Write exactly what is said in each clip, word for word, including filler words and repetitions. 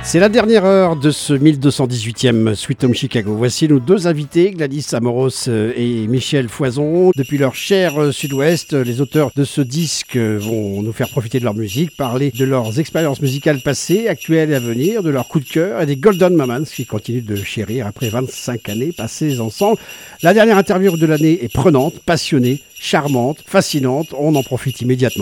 C'est la dernière heure de ce mille deux cent dix-huitième Sweet Home Chicago. Voici nos deux invités, Gladys Amoros et Michel Foison. Depuis leur cher Sud-Ouest, les auteurs de ce disque vont nous faire profiter de leur musique, parler de leurs expériences musicales passées, actuelles et à venir, de leurs coups de cœur et des Golden Moments qui continuent de chérir après vingt-cinq années passées ensemble. La dernière interview de l'année est prenante, passionnée, charmante, fascinante. On en profite immédiatement.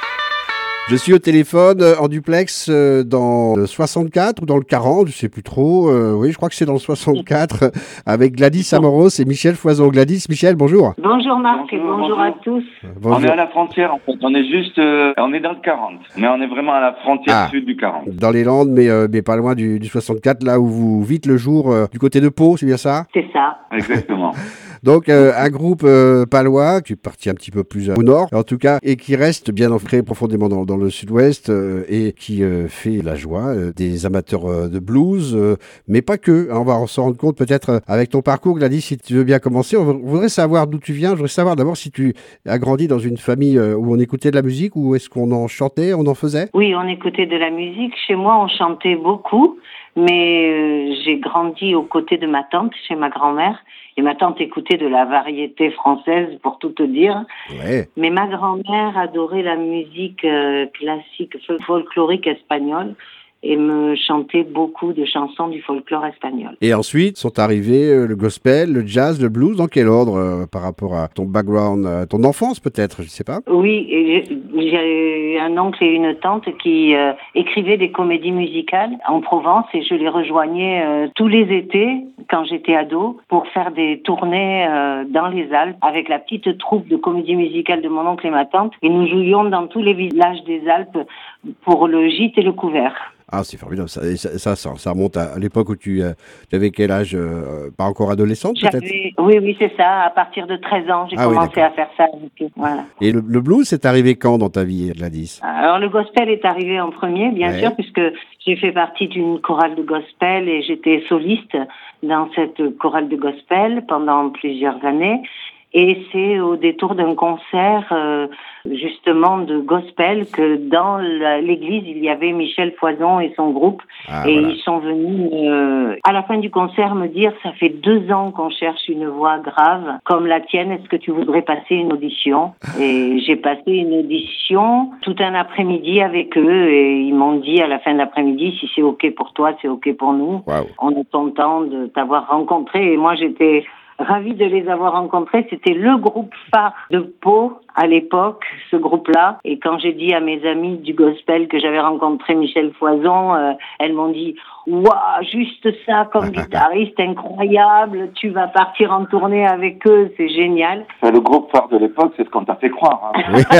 Je suis au téléphone en duplex dans le soixante-quatre ou dans le quarante, je ne sais plus trop. Euh, oui, je crois que c'est dans le soixante-quatre avec Gladys Amoros et Michel Foison. Gladys, Michel, bonjour. Bonjour Marc bonjour, et bonjour, bonjour à tous. Bonjour. On est à la frontière en fait. On est juste, euh, on est dans le quarante, mais on est vraiment à la frontière ah, sud du quarante. Dans les Landes, mais, euh, mais pas loin du, du soixante-quatre, là où vous vivez le jour euh, du côté de Pau, c'est bien ça? C'est ça. Exactement. Donc euh, un groupe euh, palois qui est parti un petit peu plus au nord, en tout cas, et qui reste bien ancré profondément dans, dans le sud-ouest euh, et qui euh, fait la joie euh, des amateurs euh, de blues, euh, mais pas que. Hein, on va s'en rendre compte peut-être euh, avec ton parcours, Gladys, si tu veux bien commencer. On voudrait savoir d'où tu viens. Je voudrais savoir d'abord si tu as grandi dans une famille euh, où on écoutait de la musique ou est-ce qu'on en chantait, on en faisait? Oui, on écoutait de la musique. Chez moi, on chantait beaucoup, mais euh, j'ai grandi aux côtés de ma tante, chez ma grand-mère. Et ma tante écoutait de la variété française, pour tout te dire. Ouais. Mais ma grand-mère adorait la musique euh, classique, folklorique espagnole, et me chantait beaucoup de chansons du folklore espagnol. Et ensuite sont arrivés euh, le gospel, le jazz, le blues. Dans quel ordre euh, par rapport à ton background, euh, ton enfance peut-être, je ne sais pas? Oui, et j'ai, j'ai un oncle et une tante qui euh, écrivaient des comédies musicales en Provence et je les rejoignais euh, tous les étés quand j'étais ado pour faire des tournées euh, dans les Alpes avec la petite troupe de comédie musicale de mon oncle et ma tante. Et nous jouions dans tous les villages des Alpes pour le gîte et le couvert. Ah, c'est formidable. Ça, ça, ça, ça remonte à, à l'époque où tu, euh, tu avais quel âge euh, Pas encore adolescente, peut-être? Oui, oui, c'est ça. À partir de treize ans, j'ai ah, commencé oui, à faire ça. Voilà. Et le, le blues, c'est arrivé quand dans ta vie, Gladys? Alors, le gospel est arrivé en premier, bien ouais. sûr, puisque j'ai fait partie d'une chorale de gospel et j'étais soliste dans cette chorale de gospel pendant plusieurs années. Et c'est au détour d'un concert, euh, justement, de gospel que dans la, l'église, il y avait Michel Foison et son groupe. Ah, et voilà. Ils sont venus, euh, à la fin du concert, me dire « Ça fait deux ans qu'on cherche une voix grave comme la tienne. Est-ce que tu voudrais passer une audition ?» Et j'ai passé une audition tout un après-midi avec eux. Et ils m'ont dit à la fin de l'après-midi « Si c'est OK pour toi, c'est OK pour nous. Wow. On est content de t'avoir rencontré. » Et moi, j'étais ravi de les avoir rencontrés. C'était le groupe phare de Pau à l'époque, ce groupe-là. Et quand j'ai dit à mes amis du gospel que j'avais rencontré Michel Foison, euh, elles m'ont dit « Waouh, juste ça comme guitariste, incroyable, tu vas partir en tournée avec eux, c'est génial. » Le groupe phare de l'époque, c'est ce qu'on t'a fait croire.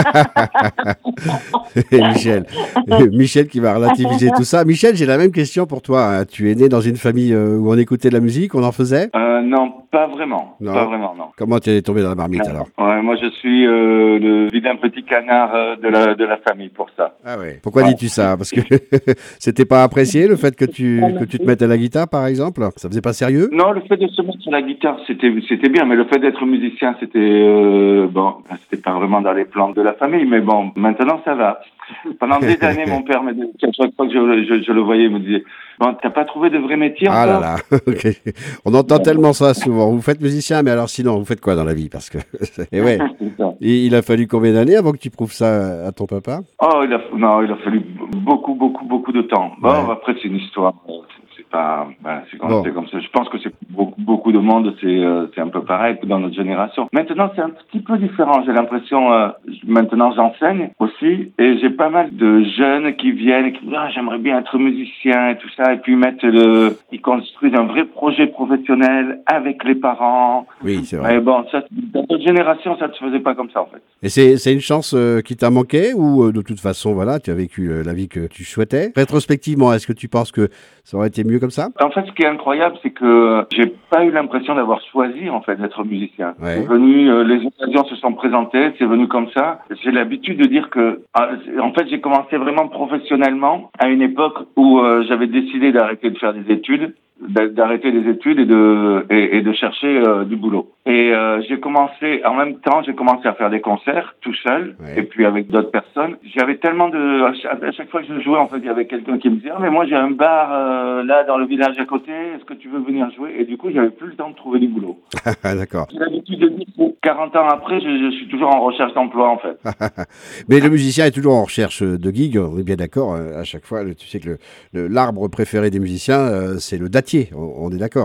Hein. Michel. Michel qui va relativiser tout ça. Michel, j'ai la même question pour toi. Tu es né dans une famille où on écoutait de la musique, on en faisait? euh, Non, pas vraiment. Non. Pas vraiment, non. Comment tu es tombé dans la marmite non. alors? Ouais, moi, je suis euh, le vilain petit canard euh, de, la, de la famille pour ça. Ah ouais. Pourquoi ouais. dis-tu ça? Parce que c'était pas apprécié le fait que tu, que tu te mettes à la guitare, par exemple? Ça faisait pas sérieux? Non, le fait de se mettre à la guitare, c'était, c'était bien, mais le fait d'être musicien, c'était, euh, bon, c'était pas vraiment dans les plans de la famille, mais bon, maintenant ça va. Pendant des années, mon père me disait, chaque fois que je, je, je le voyais, il me disait, bon, t'as pas trouvé de vrai métier encore? Ah là là, okay. On entend ouais. tellement ça souvent. Vous faites musicien, mais alors sinon, vous faites quoi dans la vie? Parce que, et ouais, il, il a fallu combien d'années avant que tu prouves ça à ton papa? Oh, il a, non, il a fallu beaucoup, beaucoup, beaucoup de temps. Bon, ouais. Après, c'est une histoire. C'est pas, ben, c'est, comme, bon. c'est comme ça. Je pense que c'est beaucoup, beaucoup de monde, c'est, euh, c'est un peu pareil dans notre génération. Maintenant, c'est un petit peu différent. J'ai l'impression, euh, maintenant, j'enseigne aussi, et j'ai pas mal de jeunes qui viennent, et qui disent, ah, j'aimerais bien être musicien et tout ça, et puis mettre le, ils construisent un vrai projet professionnel avec les parents. Oui, c'est vrai. Mais bon, ça, dans notre génération, ça ne se faisait pas comme ça, en fait. Et c'est, c'est une chance euh, qui t'a manqué, ou euh, de toute façon, voilà, tu as vécu euh, la vie que tu souhaitais? Rétrospectivement, est-ce que tu penses que ça aurait été mieux venu comme ça? En fait, ce qui est incroyable, c'est que j'ai pas eu l'impression d'avoir choisi, en fait, d'être musicien. Ouais. C'est venu, euh, les occasions se sont présentées, c'est venu comme ça. J'ai l'habitude de dire que, ah, en fait, j'ai commencé vraiment professionnellement à une époque où euh, j'avais décidé d'arrêter de faire des études, d'arrêter les études et de et, et de chercher euh, du boulot. Et euh, j'ai commencé, en même temps, j'ai commencé à faire des concerts tout seul, ouais. et puis avec d'autres personnes. J'avais tellement de, à chaque, à chaque fois que je jouais, en fait, il y avait quelqu'un qui me disait, ah, mais moi j'ai un bar euh, là dans le village à côté, est-ce que tu veux venir jouer? Et du coup, j'avais plus le temps de trouver du boulot. D'accord. J'ai l'habitude de dire que quarante ans après, je, je suis toujours en recherche d'emploi, en fait. Mais le musicien est toujours en recherche de gigs, on est bien d'accord. À chaque fois, tu sais que le, le, l'arbre préféré des musiciens, euh, c'est le dattier, on, on est d'accord.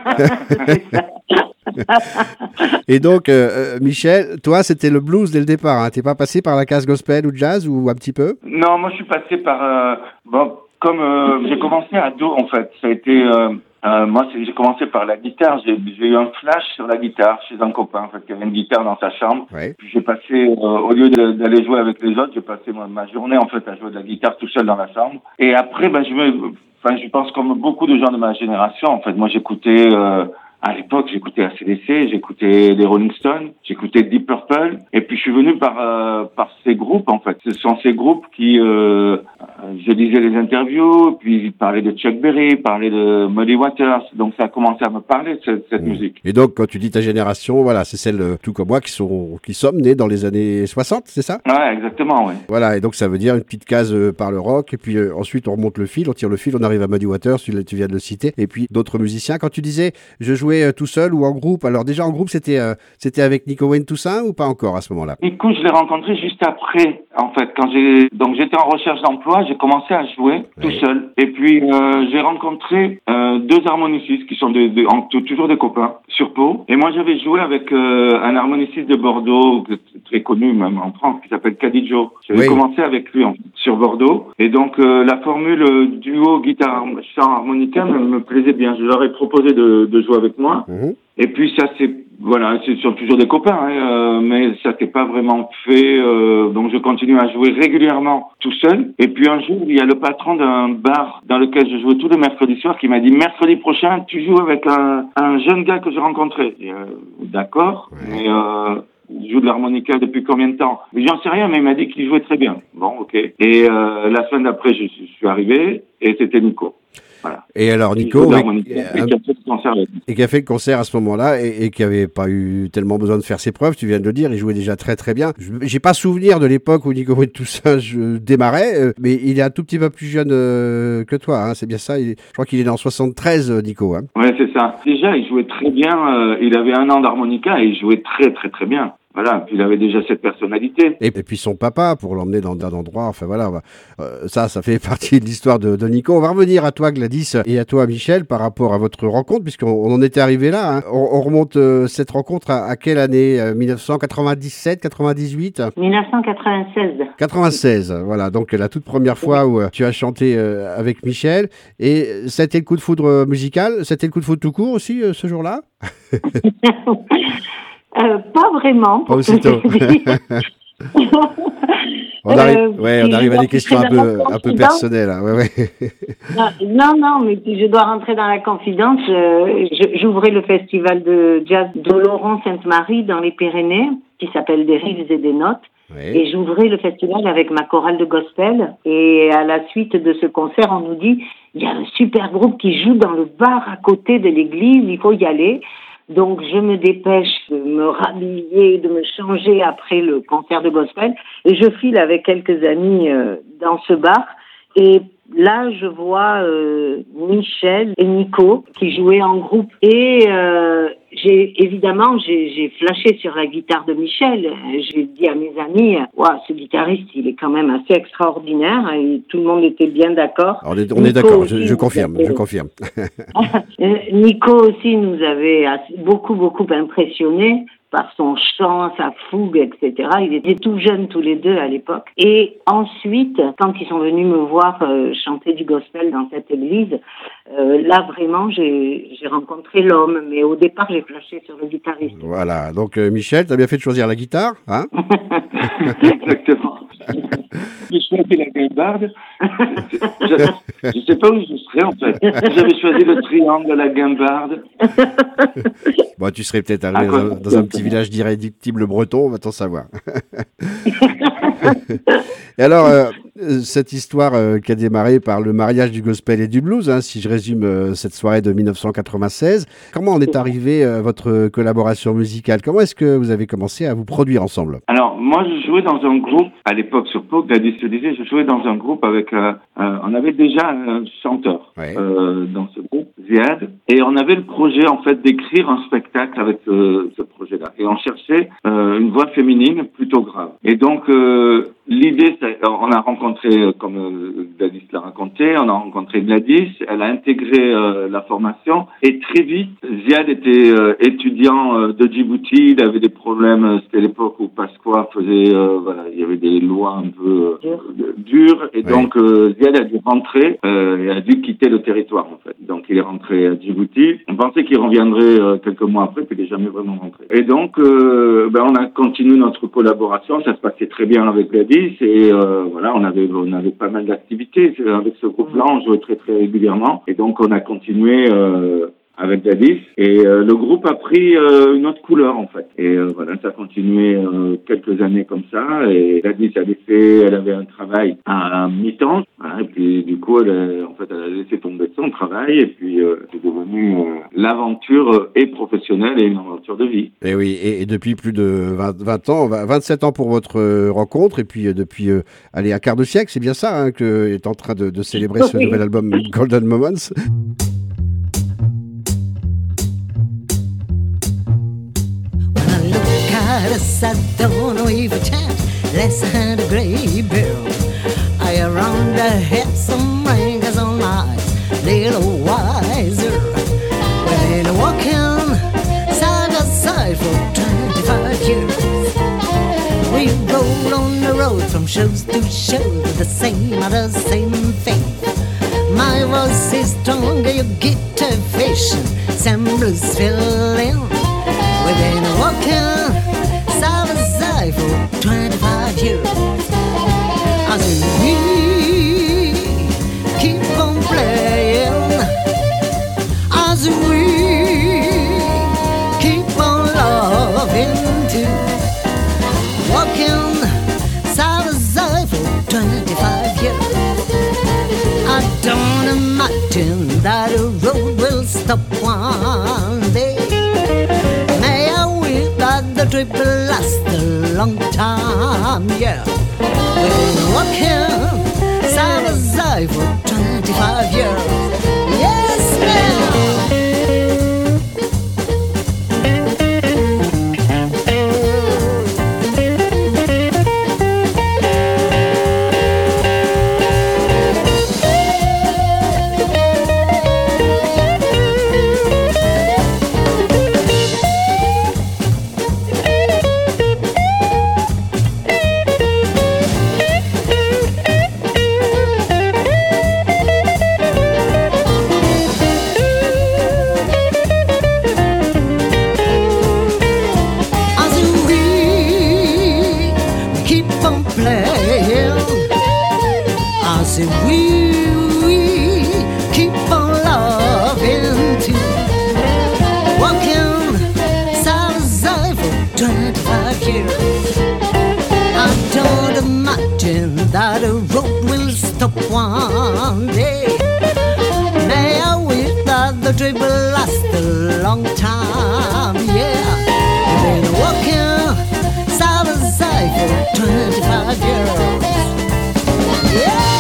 Et donc, euh, Michel, toi, c'était le blues dès le départ. Hein. T'es pas passé par la case gospel ou jazz ou un petit peu? Non, moi, je suis passé par... Euh, bon, comme euh, j'ai commencé ado, en fait, ça a été... Euh, euh, moi, c'est, j'ai commencé par la guitare. J'ai, j'ai eu un flash sur la guitare chez un copain, en fait, qui avait une guitare dans sa chambre. Ouais. Puis j'ai passé, euh, au lieu de, d'aller jouer avec les autres, j'ai passé ma, ma journée, en fait, à jouer de la guitare tout seul dans la chambre. Et après, ben, je me... Enfin, je pense comme beaucoup de gens de ma génération, en fait. Moi, j'écoutais... Euh, À l'époque, j'écoutais A C D C, j'écoutais les Rolling Stones, j'écoutais Deep Purple, et puis je suis venu par euh, par ces groupes, en fait. Ce sont ces groupes qui, euh, je lisais les interviews, puis ils parlaient de Chuck Berry, ils parlaient de Muddy Waters, donc ça a commencé à me parler de cette, cette mmh. musique. Et donc, quand tu dis ta génération, voilà, c'est celle, tout comme moi, qui sont qui sommes nés dans les années soixante, c'est ça? Ouais, exactement, ouais. Voilà, et donc ça veut dire une petite case euh, par le rock, et puis euh, ensuite on remonte le fil, on tire le fil, on arrive à Muddy Waters, tu, tu viens de le citer, et puis d'autres musiciens. Quand tu disais, je jouais tout seul ou en groupe. Alors déjà en groupe, c'était euh, c'était avec Nico Wayne Toussaint ou pas encore à ce moment-là? Nico, je l'ai rencontré juste après, en fait, quand j'ai donc j'étais en recherche d'emploi, j'ai commencé à jouer oui. tout seul. Et puis euh, j'ai rencontré euh, deux harmonicistes qui sont des, des, en, toujours des copains sur Pau. Et moi j'avais joué avec euh, un harmoniciste de Bordeaux très connu même en France qui s'appelle Cadijo. J'avais oui. commencé avec lui en, sur Bordeaux. Et donc euh, la formule duo guitare chant harmonica me, me plaisait bien. Je leur ai proposé de, de jouer avec moi. Mmh. Et puis ça c'est voilà, ce sont toujours des copains, hein, euh, mais ça s'est pas vraiment fait. Euh, donc je continue à jouer régulièrement tout seul. Et puis un jour, il y a le patron d'un bar dans lequel je jouais tous les mercredis soirs qui m'a dit mercredi prochain, tu joues avec un, un jeune gars que j'ai rencontré. Et, euh, d'accord, ouais. mais euh, il joue de l'harmonica depuis combien de temps? Mais j'en sais rien, mais il m'a dit qu'il jouait très bien. Bon, ok. Et euh, la semaine d'après, je, je suis arrivé et c'était Nico. Voilà. Et alors Nico, oui, et, et, qui a fait le et qui a fait le concert à ce moment-là et, et qui avait pas eu tellement besoin de faire ses preuves, tu viens de le dire, il jouait déjà très très bien. Je, j'ai pas souvenir de l'époque où Nico et tout ça je démarrais, euh, mais il est un tout petit peu plus jeune euh, que toi, hein, c'est bien ça. Il est, je crois qu'il est né en soixante-treize, Nico. Hein. Ouais, c'est ça. Déjà, il jouait très bien. Euh, il avait un an d'harmonica et il jouait très très très bien. Voilà, puis il avait déjà cette personnalité. Et, et puis son papa, pour l'emmener dans un endroit, enfin voilà, euh, ça, ça fait partie de l'histoire de, de Nico. On va revenir à toi, Gladys, et à toi, Michel, par rapport à votre rencontre, puisqu'on on en était arrivé là. Hein. On, on remonte euh, cette rencontre à, à quelle année? euh, dix-neuf cent quatre-vingt-dix-sept, quatre-vingt-dix-huit dix-neuf cent quatre-vingt-seize. quatre-vingt-seize, voilà, donc la toute première fois où euh, tu as chanté euh, avec Michel. Et c'était le coup de foudre musical? C'était le coup de foudre tout court aussi, euh, ce jour-là? Euh, pas vraiment. Pas aussitôt. on arrive, euh, ouais, on arrive à des questions un peu, un peu personnelles. Hein. Ouais, ouais. Non, non, mais si je dois rentrer dans la confidence, euh, je, j'ouvrais le festival de jazz d'Oloron-Sainte-Marie dans les Pyrénées, qui s'appelle Des Rives et des Notes. Oui. Et j'ouvrais le festival avec ma chorale de gospel. Et à la suite de ce concert, on nous dit, il y a un super groupe qui joue dans le bar à côté de l'église, il faut y aller. Donc, je me dépêche de me rhabiller, de me changer après le concert de gospel. Et je file avec quelques amis euh, dans ce bar. Et là, je vois euh, Michel et Nico qui jouaient en groupe. Et euh, j'ai évidemment, j'ai, j'ai flashé sur la guitare de Michel. J'ai dit à mes amis, wow, ce guitariste, il est quand même assez extraordinaire. Et tout le monde était bien d'accord. On est, on est d'accord, aussi, je, je confirme, avait... je confirme. Nico aussi nous avait assez, beaucoup, beaucoup impressionnés par son chant, sa fougue, et cetera. Ils étaient tout jeunes tous les deux à l'époque. Et ensuite, quand ils sont venus me voir euh, chanter du gospel dans cette église, euh, là vraiment, j'ai, j'ai rencontré l'homme. Mais au départ, j'ai flashé sur le guitariste. Voilà. Donc, euh, Michel, t'as bien fait de choisir la guitare, hein? Exactement. J'ai choisi la guimbarde. Je ne sais pas où je serais en fait. J'avais choisi le triangle de la guimbarde. Bon, tu serais peut-être arrivé dans, un, dans un petit village d'irréductibles bretons, on va t'en savoir. Et alors, euh, cette histoire euh, qui a démarré par le mariage du gospel et du blues, hein, si je résume euh, cette soirée de mille neuf cent quatre-vingt-seize, comment en est arrivée euh, votre collaboration musicale? Comment est-ce que vous avez commencé à vous produire ensemble? Alors, moi, je jouais dans un groupe, à l'époque sur Pau, Gladys le disait, je jouais dans un groupe avec, euh, euh, on avait déjà un chanteur ouais. euh, dans ce groupe, Ziad, et on avait le projet, en fait, d'écrire un spectacle avec euh, ce projet-là. Et on cherchait euh, une voix féminine plutôt grave. Et donc, euh, l'idée, c'est, on a rencontré, comme euh, Gladys l'a raconté, on a rencontré Gladys, elle a intégré euh, la formation, et très vite, Ziad était euh, étudiant euh, de Djibouti, il avait des problèmes, c'était l'époque où Pasqua faisait, euh, voilà, il y avait des lois un peu euh, dures, et oui. donc euh, Ziad a dû rentrer, euh, et a dû quitter le territoire, en fait. Donc il est rentré à Djibouti, on pensait qu'il reviendrait euh, quelques mois après, puis il n'est jamais vraiment rentré. Et donc, euh, ben, on a continué notre collaboration, ça se passait très bien avec Gladys, et euh, voilà, on avait, on avait pas mal d'activités, avec ce groupe-là, on jouait très très régulièrement, et donc on a continué euh, avec Gladys, et euh, le groupe a pris euh, une autre couleur en fait. Et euh, voilà, ça a continué euh, quelques années comme ça, et Gladys avait fait, elle avait un travail à, à mi-temps, voilà, et puis du coup, elle a, en fait, elle a laissé tomber son travail, et puis euh, c'est devenu euh, l'aventure euh, et professionnelle et une aventure de vie. Et oui, et, et depuis plus de vingt, vingt ans, vingt-sept ans pour votre euh, rencontre, et puis euh, depuis, euh, allez, un quart de siècle, c'est bien ça, hein, que est en train de, de célébrer ce oui. nouvel album Golden Moments. I don't know if a chance, less than a gray bill. I around the head some rings on my little wiser. When I'm walking side by side for twenty-five years, we roll on the road from shows to show with the same other same thing. My voice is stronger, you get a vision, some blues fill in. We've been walking for twenty-five years, as we keep on playing, as we keep on loving too, walking side by side for twenty-five years. I don't imagine that a road will stop one day. May I wish that the trip will last a long time, yeah. We've been walking side by side for twenty-five years. Yes, ma'am. One day, may I wish that the trip will last a long time, yeah. We've been walking side by side for twenty-five years, yeah.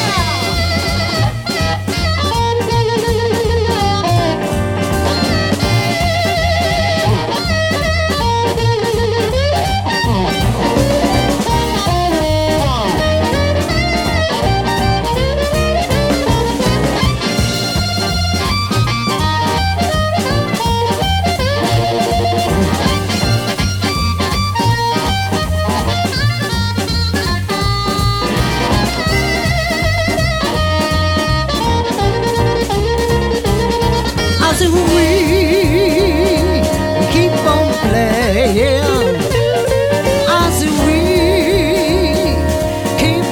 Keep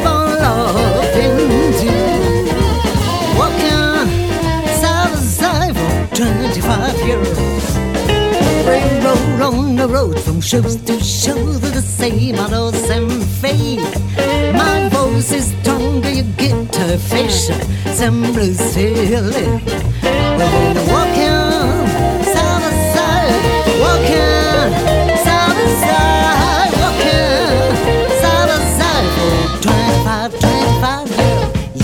road from shows to shows, the same old same fade. My voice is stronger, you get to fish, some blues feeling. When you're walking side by side, walking side by side, walking side by side for twenty-five, twenty-five years,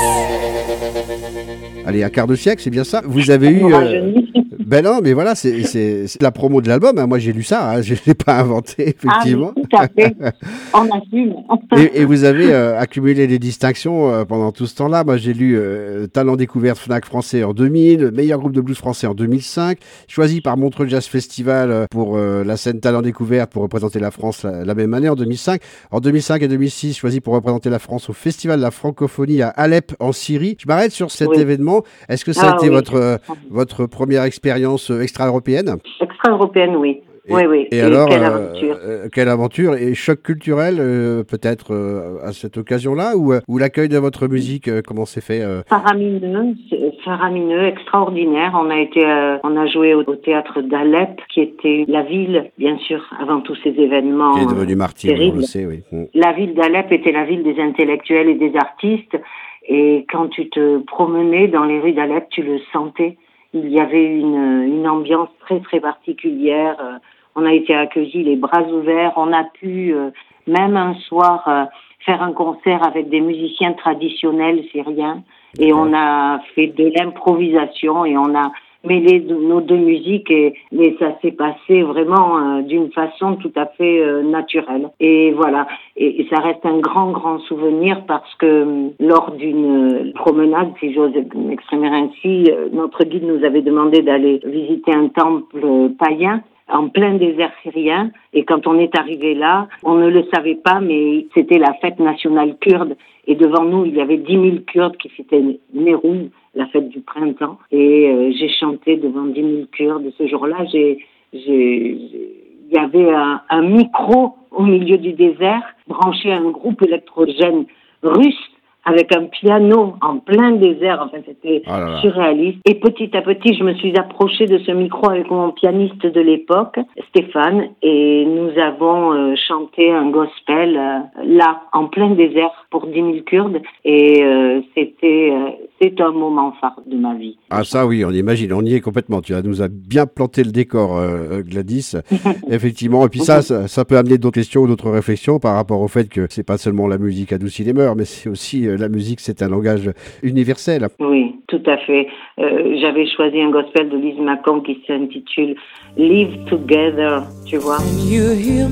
yes. Allez, un quart de siècle, c'est bien ça. Vous avez eu... Euh... Ben non, mais voilà, c'est, c'est, c'est la promo de l'album. Hein. Moi, j'ai lu ça. Hein. Je ne l'ai pas inventé, effectivement. Ah, tout à fait. On assume. et, et vous avez euh, accumulé des distinctions euh, pendant tout ce temps-là. Moi, j'ai lu euh, Talent découverte Fnac français en deux mille, meilleur groupe de blues français en deux mille cinq, choisi par Montreux Jazz Festival pour euh, la scène Talent découverte pour représenter la France la, la même année, en deux mille cinq. En deux mille cinq et deux mille six, choisi pour représenter la France au Festival de la francophonie à Alep, en Syrie. Je m'arrête sur cet oui. événement. Est-ce que ça ah, a été oui. votre, euh, votre première expérience extra-européenne? Extra-européenne, oui. Et, oui, oui. Et, et alors, quelle euh, aventure. euh, quelle aventure et choc culturel euh, peut-être euh, à cette occasion-là ou, euh, ou l'accueil de votre musique, euh, comment s'est fait euh... Faramineux, faramineux, extraordinaire. On a été, euh, on a joué au, au théâtre d'Alep, qui était la ville, bien sûr, avant tous ces événements. Qui est devenu martyr, terribles. on le sait, oui. Mm. La ville d'Alep était la ville des intellectuels et des artistes. Et quand tu te promenais dans les rues d'Alep, tu le sentais. Il y avait une, une ambiance très très particulière. On a été accueillis les bras ouverts. On a pu euh, même un soir euh, faire un concert avec des musiciens traditionnels syriens. Et on a fait de l'improvisation et on a mêlé de, nos deux musiques et, et ça s'est passé vraiment euh, d'une façon tout à fait euh, naturelle. Et voilà, et, et ça reste un grand grand souvenir parce que euh, lors d'une promenade, si j'ose m'exprimer ainsi, euh, notre guide nous avait demandé d'aller visiter un temple euh, païen en plein désert syrien. Et quand on est arrivé là, on ne le savait pas, mais c'était la fête nationale kurde. Et devant nous, il y avait dix mille Kurdes qui fêtaient Nehrouz, la fête du printemps. Et euh, j'ai chanté devant dix mille Kurdes. Ce jour-là, j'ai, j'ai, j'ai... il y avait un, un micro au milieu du désert, branché à un groupe électrogène russe, avec un piano en plein désert. Enfin, c'était oh là là. surréaliste. Et petit à petit, je me suis approchée de ce micro avec mon pianiste de l'époque, Stéphane, et nous avons euh, chanté un gospel euh, là, en plein désert, pour dix mille Kurdes. Et euh, c'était, euh, c'est un moment phare de ma vie. Ah ça oui, on imagine, on y est complètement. Tu nous as bien planté le décor, euh, Gladys. Effectivement. Et puis ça, ça, ça peut amener d'autres questions, d'autres réflexions par rapport au fait que c'est pas seulement la musique adoucit les mœurs, mais c'est aussi euh, la musique, c'est un langage universel. Oui, tout à fait. Euh, j'avais choisi un gospel de Lise Macomb qui s'intitule Live Together, tu vois. Can you hear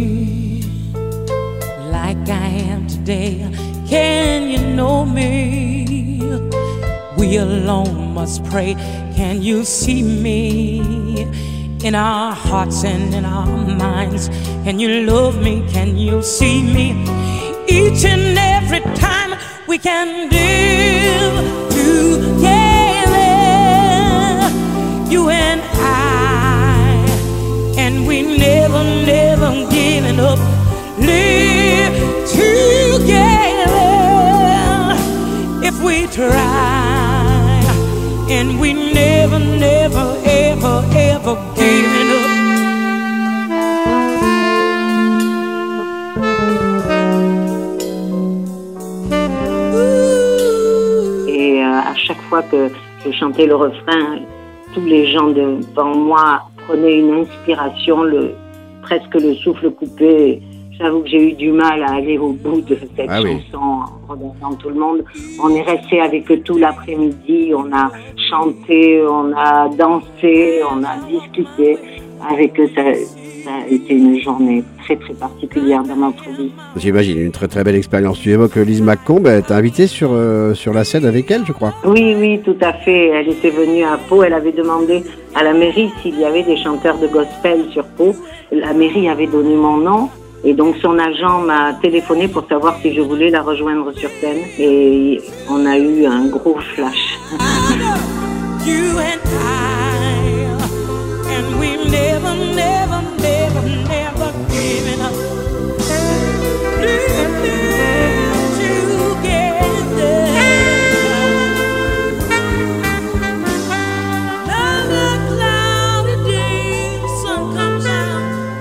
me like I am today? Can you know me? We alone must pray. Can you see me in our hearts and in our minds? Can you love me? Can you see me each and every time? We can live together, you and I, and we never, never giving up. Live together if we try, and we never, never, ever, ever giving up. À chaque fois que je chantais le refrain, tous les gens devant moi prenaient une inspiration, le, presque le souffle coupé. J'avoue que j'ai eu du mal à aller au bout de cette ah chanson oui. en regardant tout le monde. On est resté avec eux tout l'après-midi, on a chanté, on a dansé, on a discuté avec eux. Ça, ça a été une journée très très particulière dans notre vie. J'imagine, une très très belle expérience. Tu évoques Lise Macomb, elle t'a invité sur, euh, sur la scène avec elle, je crois. Oui, oui, tout à fait. Elle était venue à Pau, elle avait demandé à la mairie s'il y avait des chanteurs de gospel sur Pau. La mairie avait donné mon nom. Et donc son agent m'a téléphoné pour savoir si je voulais la rejoindre sur scène. Et on a eu un gros flash. You and I, and we never, never, never, never giving up. Live together. Another cloudy day, sun comes out.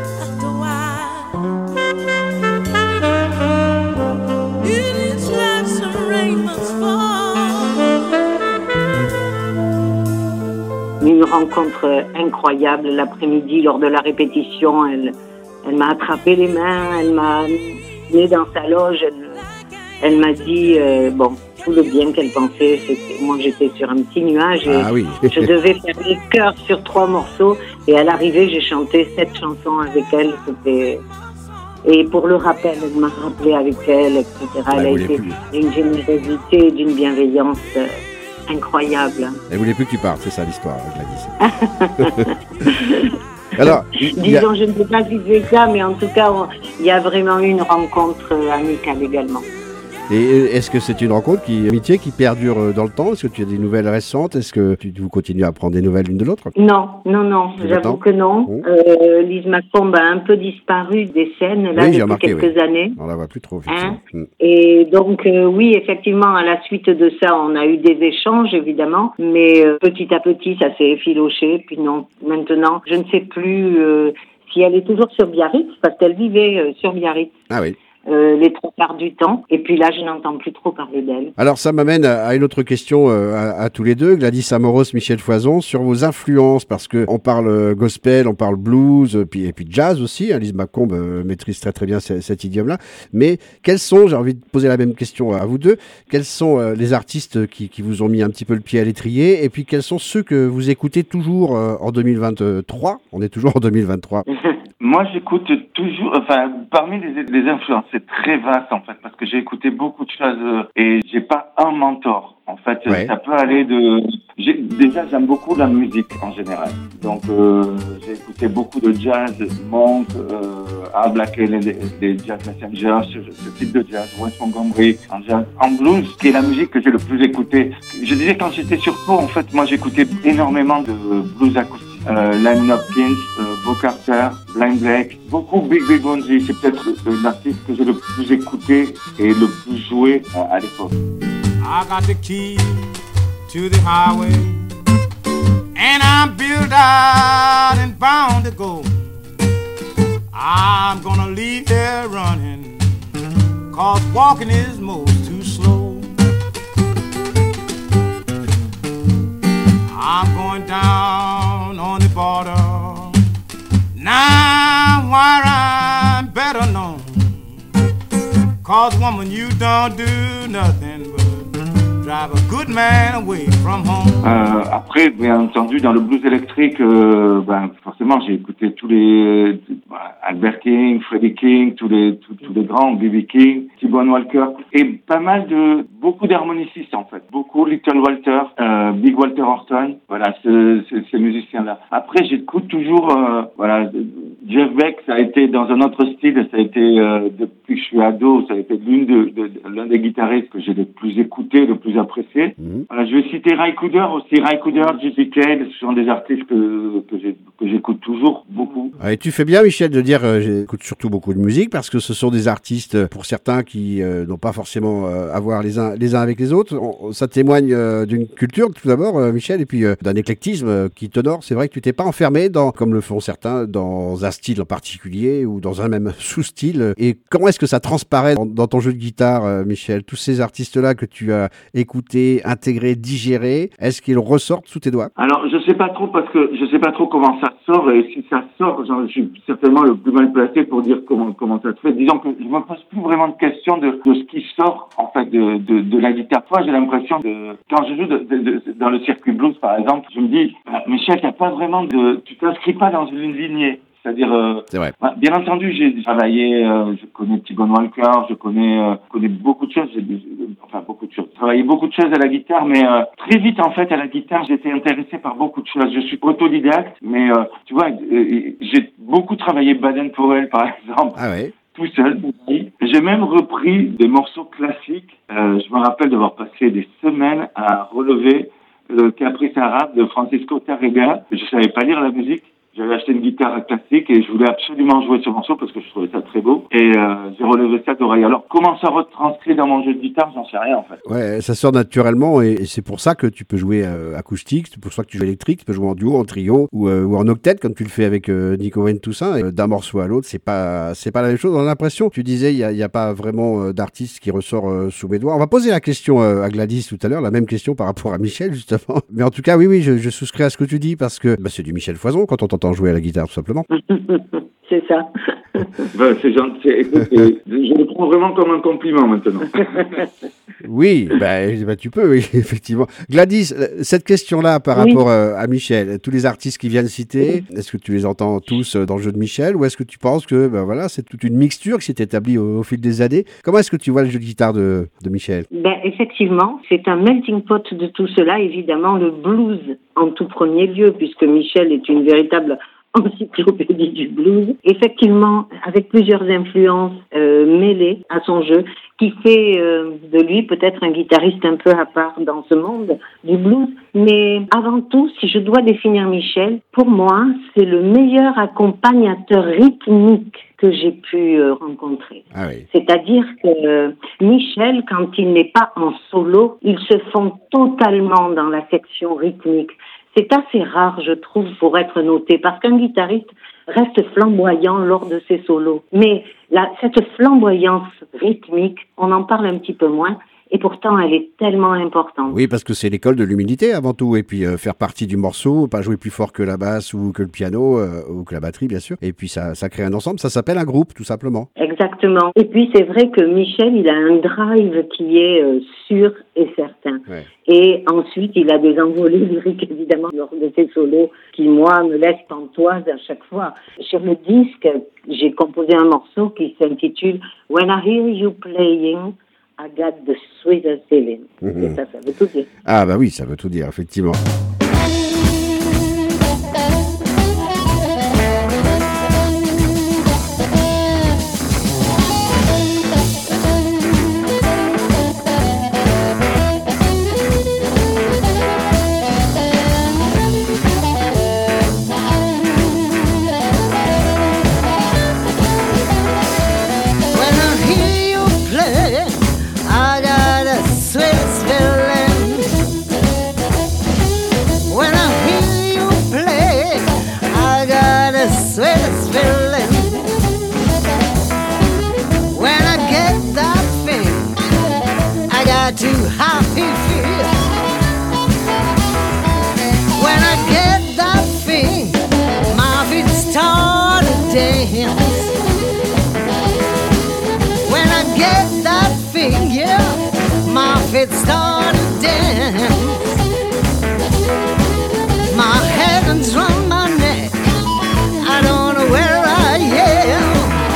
eu une rencontre incroyable l'après-midi lors de la répétition. Elle, elle m'a attrapé les mains, elle m'a mis dans sa loge, elle, elle m'a dit euh, bon, tout le bien qu'elle pensait. C'était, moi, j'étais sur un petit nuage et ah, oui. je devais faire les chœurs sur trois morceaux. Et à l'arrivée, j'ai chanté sept chansons avec elle. C'était... Et pour le rappel, elle m'a rappelé avec elle, et cetera. Elle, elle a été d'une générosité, d'une bienveillance euh, incroyable. Elle voulait plus que tu parles, c'est ça l'histoire, Gladys. Alors, disons, a... je ne sais pas si c'est ça, mais en tout cas, il y a vraiment eu une rencontre amicale également. Et est-ce que c'est une rencontre, qui, amitié qui perdure dans le temps? Est-ce que tu as des nouvelles récentes? Est-ce que tu, vous continuez à prendre des nouvelles l'une de l'autre? Non, non, non, tu j'avoue que non. Mmh. Euh, Lise Macomb a un peu disparu des scènes là, oui, depuis remarqué, quelques oui. années. On la voit plus trop. Hein mmh. Et donc, euh, oui, effectivement, à la suite de ça, on a eu des échanges, évidemment, mais euh, petit à petit, ça s'est effiloché. Puis non, maintenant, je ne sais plus euh, si elle est toujours sur Biarritz, parce qu'elle vivait euh, sur Biarritz. Ah oui. Euh, les trois quarts du temps. Et puis là, je n'entends plus trop parler d'elle. Alors, ça m'amène à une autre question euh, à, à tous les deux, Gladys Amoros, Michel Foison, sur vos influences, parce que on parle gospel, on parle blues, euh, puis, et puis jazz aussi. Hein, Lise Macomb euh, maîtrise très très bien c- cet idiome-là. Mais quels sont, j'ai envie de poser la même question à vous deux, quels sont euh, les artistes qui, qui vous ont mis un petit peu le pied à l'étrier, et puis quels sont ceux que vous écoutez toujours euh, en deux mille vingt-trois? On est toujours en deux mille vingt-trois. Moi, j'écoute toujours, enfin, parmi les, les influences, c'est très vaste, en fait, parce que j'ai écouté beaucoup de choses euh, et j'ai pas un mentor. En fait, ouais. Ça peut aller de... J'ai, déjà, j'aime beaucoup la musique, en général. Donc, euh, j'ai écouté beaucoup de jazz, Monk, euh, Al Blakey, les, les Jazz Messengers, ce, ce type de jazz, Wes Montgomery, en jazz, en blues, qui est la musique que j'ai le plus écoutée. Je disais, quand j'étais sur Pau, en fait, moi, j'écoutais énormément de blues acoustique. Euh, Lionel Hopkins, euh, Bo Carter, Blind Blake, beaucoup Big Big Bonzi. C'est peut-être l'artiste que j'ai le plus écouté et le plus joué euh, à l'époque. I got the key to the highway and I'm built out and bound to go. I'm gonna leave here running, cause walking is most too slow. I'm going down on the border, now where I'm better known, cause woman you don't do nothing but drive a good man away from home. Euh, après, bien entendu, dans le blues électrique, euh, ben, forcément, j'ai écouté tous les, euh, Albert King, Freddie King, tous les, tous, tous les grands, B B King, T-Bone Walker, et pas mal de, beaucoup d'harmonicistes, en fait. Beaucoup Little Walter, euh, Big Walter Horton, voilà, ce, ce, ces musiciens-là. Après, j'écoute toujours, euh, voilà, Jeff Beck, ça a été dans un autre style, ça a été, euh, depuis que je suis ado, ça a été l'une de, de, de l'un des guitaristes que j'ai le plus écouté, le plus apprécié. Mmh. Voilà, je vais citer Ry Cooder aussi. Ry Cooder, J P Cale, ce sont des artistes que, que, j'ai, que j'écoute toujours beaucoup. Et tu fais bien, Michel, de dire euh, j'écoute surtout beaucoup de musique parce que ce sont des artistes, pour certains, qui euh, n'ont pas forcément euh, à voir les uns, les uns avec les autres. On, ça témoigne euh, d'une culture, tout d'abord, euh, Michel, et puis euh, d'un éclectisme euh, qui t'honore. C'est vrai que tu t'es pas enfermé, dans, comme le font certains, dans un style en particulier ou dans un même sous-style. Et comment est-ce que ça transparaît dans, dans ton jeu de guitare, euh, Michel? Tous ces artistes-là que tu as écoutés, intégrés, digérés, est-ce qu'ils ressortent sous tes doigts? Alors, je sais pas trop parce que je sais pas trop comment ça sort, et si ça sort, genre, je suis certainement le plus mal placé pour dire comment comment ça se fait. Disons que je me pose plus vraiment de questions de, de ce qui sort en fait de de, de la guitare. Moi, j'ai l'impression de quand je joue de, de, de, dans le circuit blues, par exemple, je me dis, Michel, t'as pas vraiment de, tu t'inscris pas dans une lignée. C'est-à-dire, euh, c'est vrai. Bah, bien entendu, j'ai travaillé, euh, je connais T-Bone Walker, je connais, euh, connais beaucoup de choses, j'ai, enfin beaucoup de choses. J'ai travaillé beaucoup de choses à la guitare, mais euh, très vite en fait à la guitare, j'étais intéressé par beaucoup de choses. Je suis autodidacte, mais euh, tu vois, euh, j'ai beaucoup travaillé Baden-Powell par exemple. Ah ouais. Tout seul. J'ai même repris des morceaux classiques. Euh, je me rappelle d'avoir passé des semaines à relever le Caprice arabe de Francisco Tárrega. Je savais pas lire la musique. J'avais acheté une guitare classique et je voulais absolument jouer ce morceau parce que je trouvais ça très beau. Et euh, j'ai relevé ça d'oreille. Alors, comment ça retranscrit dans mon jeu de guitare, j'en sais rien en fait. Ouais, ça sort naturellement et, et c'est pour ça que tu peux jouer euh, acoustique, c'est pour ça que tu joues électrique, tu peux jouer en duo, en trio ou, euh, ou en octet comme tu le fais avec euh, Nico Ventousin. Et, euh, d'un morceau à l'autre, c'est pas c'est pas la même chose. On a l'impression, tu disais, il y a, y a pas vraiment euh, d'artiste qui ressort euh, sous mes doigts. On va poser la question euh, à Gladys tout à l'heure, la même question par rapport à Michel justement. Mais en tout cas, oui, oui, je, je souscris à ce que tu dis parce que bah, c'est du Michel Foison quand on t'entend jouer à la guitare tout simplement. C'est ça. Ben, c'est gentil. Écoute, je le prends vraiment comme un compliment maintenant. Oui, ben, ben tu peux, oui, effectivement. Gladys, cette question-là par oui. rapport euh, à Michel, tous les artistes qui viennent citer, oui. est-ce que tu les entends tous dans le jeu de Michel ou est-ce que tu penses que ben, voilà, c'est toute une mixture qui s'est établie au, au fil des années? Comment est-ce que tu vois le jeu de guitare de, de Michel? Ben, effectivement, c'est un melting pot de tout cela. Évidemment, le blues en tout premier lieu, puisque Michel est une véritable encyclopédie du blues, effectivement, avec plusieurs influences euh, mêlées à son jeu, qui fait euh, de lui peut-être un guitariste un peu à part dans ce monde du blues. Mais avant tout, si je dois définir Michel, pour moi, c'est le meilleur accompagnateur rythmique que j'ai pu euh, rencontrer. Ah oui. C'est-à-dire que euh, Michel, quand il n'est pas en solo, il se fond totalement dans la section rythmique. C'est assez rare, je trouve, pour être noté, parce qu'un guitariste reste flamboyant lors de ses solos. Mais la, cette flamboyance rythmique, on en parle un petit peu moins, et pourtant elle est tellement importante. Oui, parce que c'est l'école de l'humilité avant tout, et puis euh, faire partie du morceau, pas jouer plus fort que la basse ou que le piano, euh, ou que la batterie, bien sûr, et puis ça, ça crée un ensemble, ça s'appelle un groupe, tout simplement. Exactement. Et puis c'est vrai que Michel, il a un drive qui est euh, sûr et certain. Ouais. Et ensuite, il a des envolées lyriques, évidemment, lors de ses solos, qui, moi, me laissent pantoise à chaque fois. Sur le disque, j'ai composé un morceau qui s'intitule « When I hear you playing, I got the sweetest feeling ». Mmh. Et ça, ça veut tout dire. Ah bah oui, ça veut tout dire, effectivement. Too happy feel when I get that thing, my feet start to dance. When I get that thing, yeah, my feet start to dance. My hands round my neck, I don't know where I am.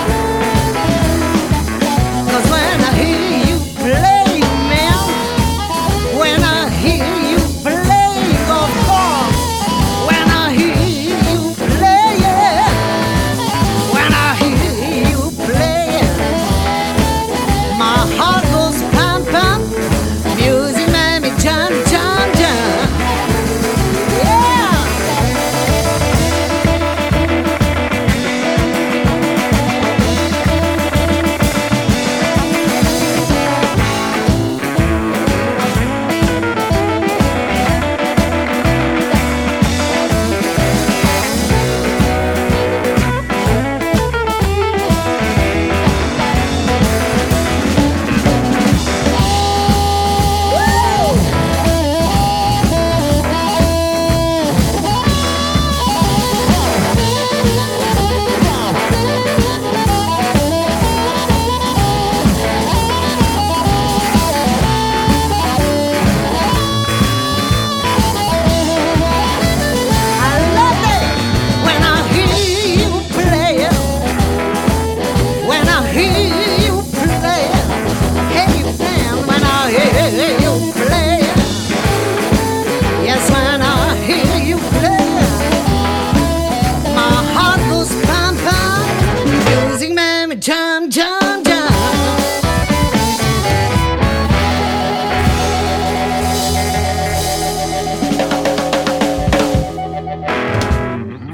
'Cause when I hear you play, Music made me jump, jump.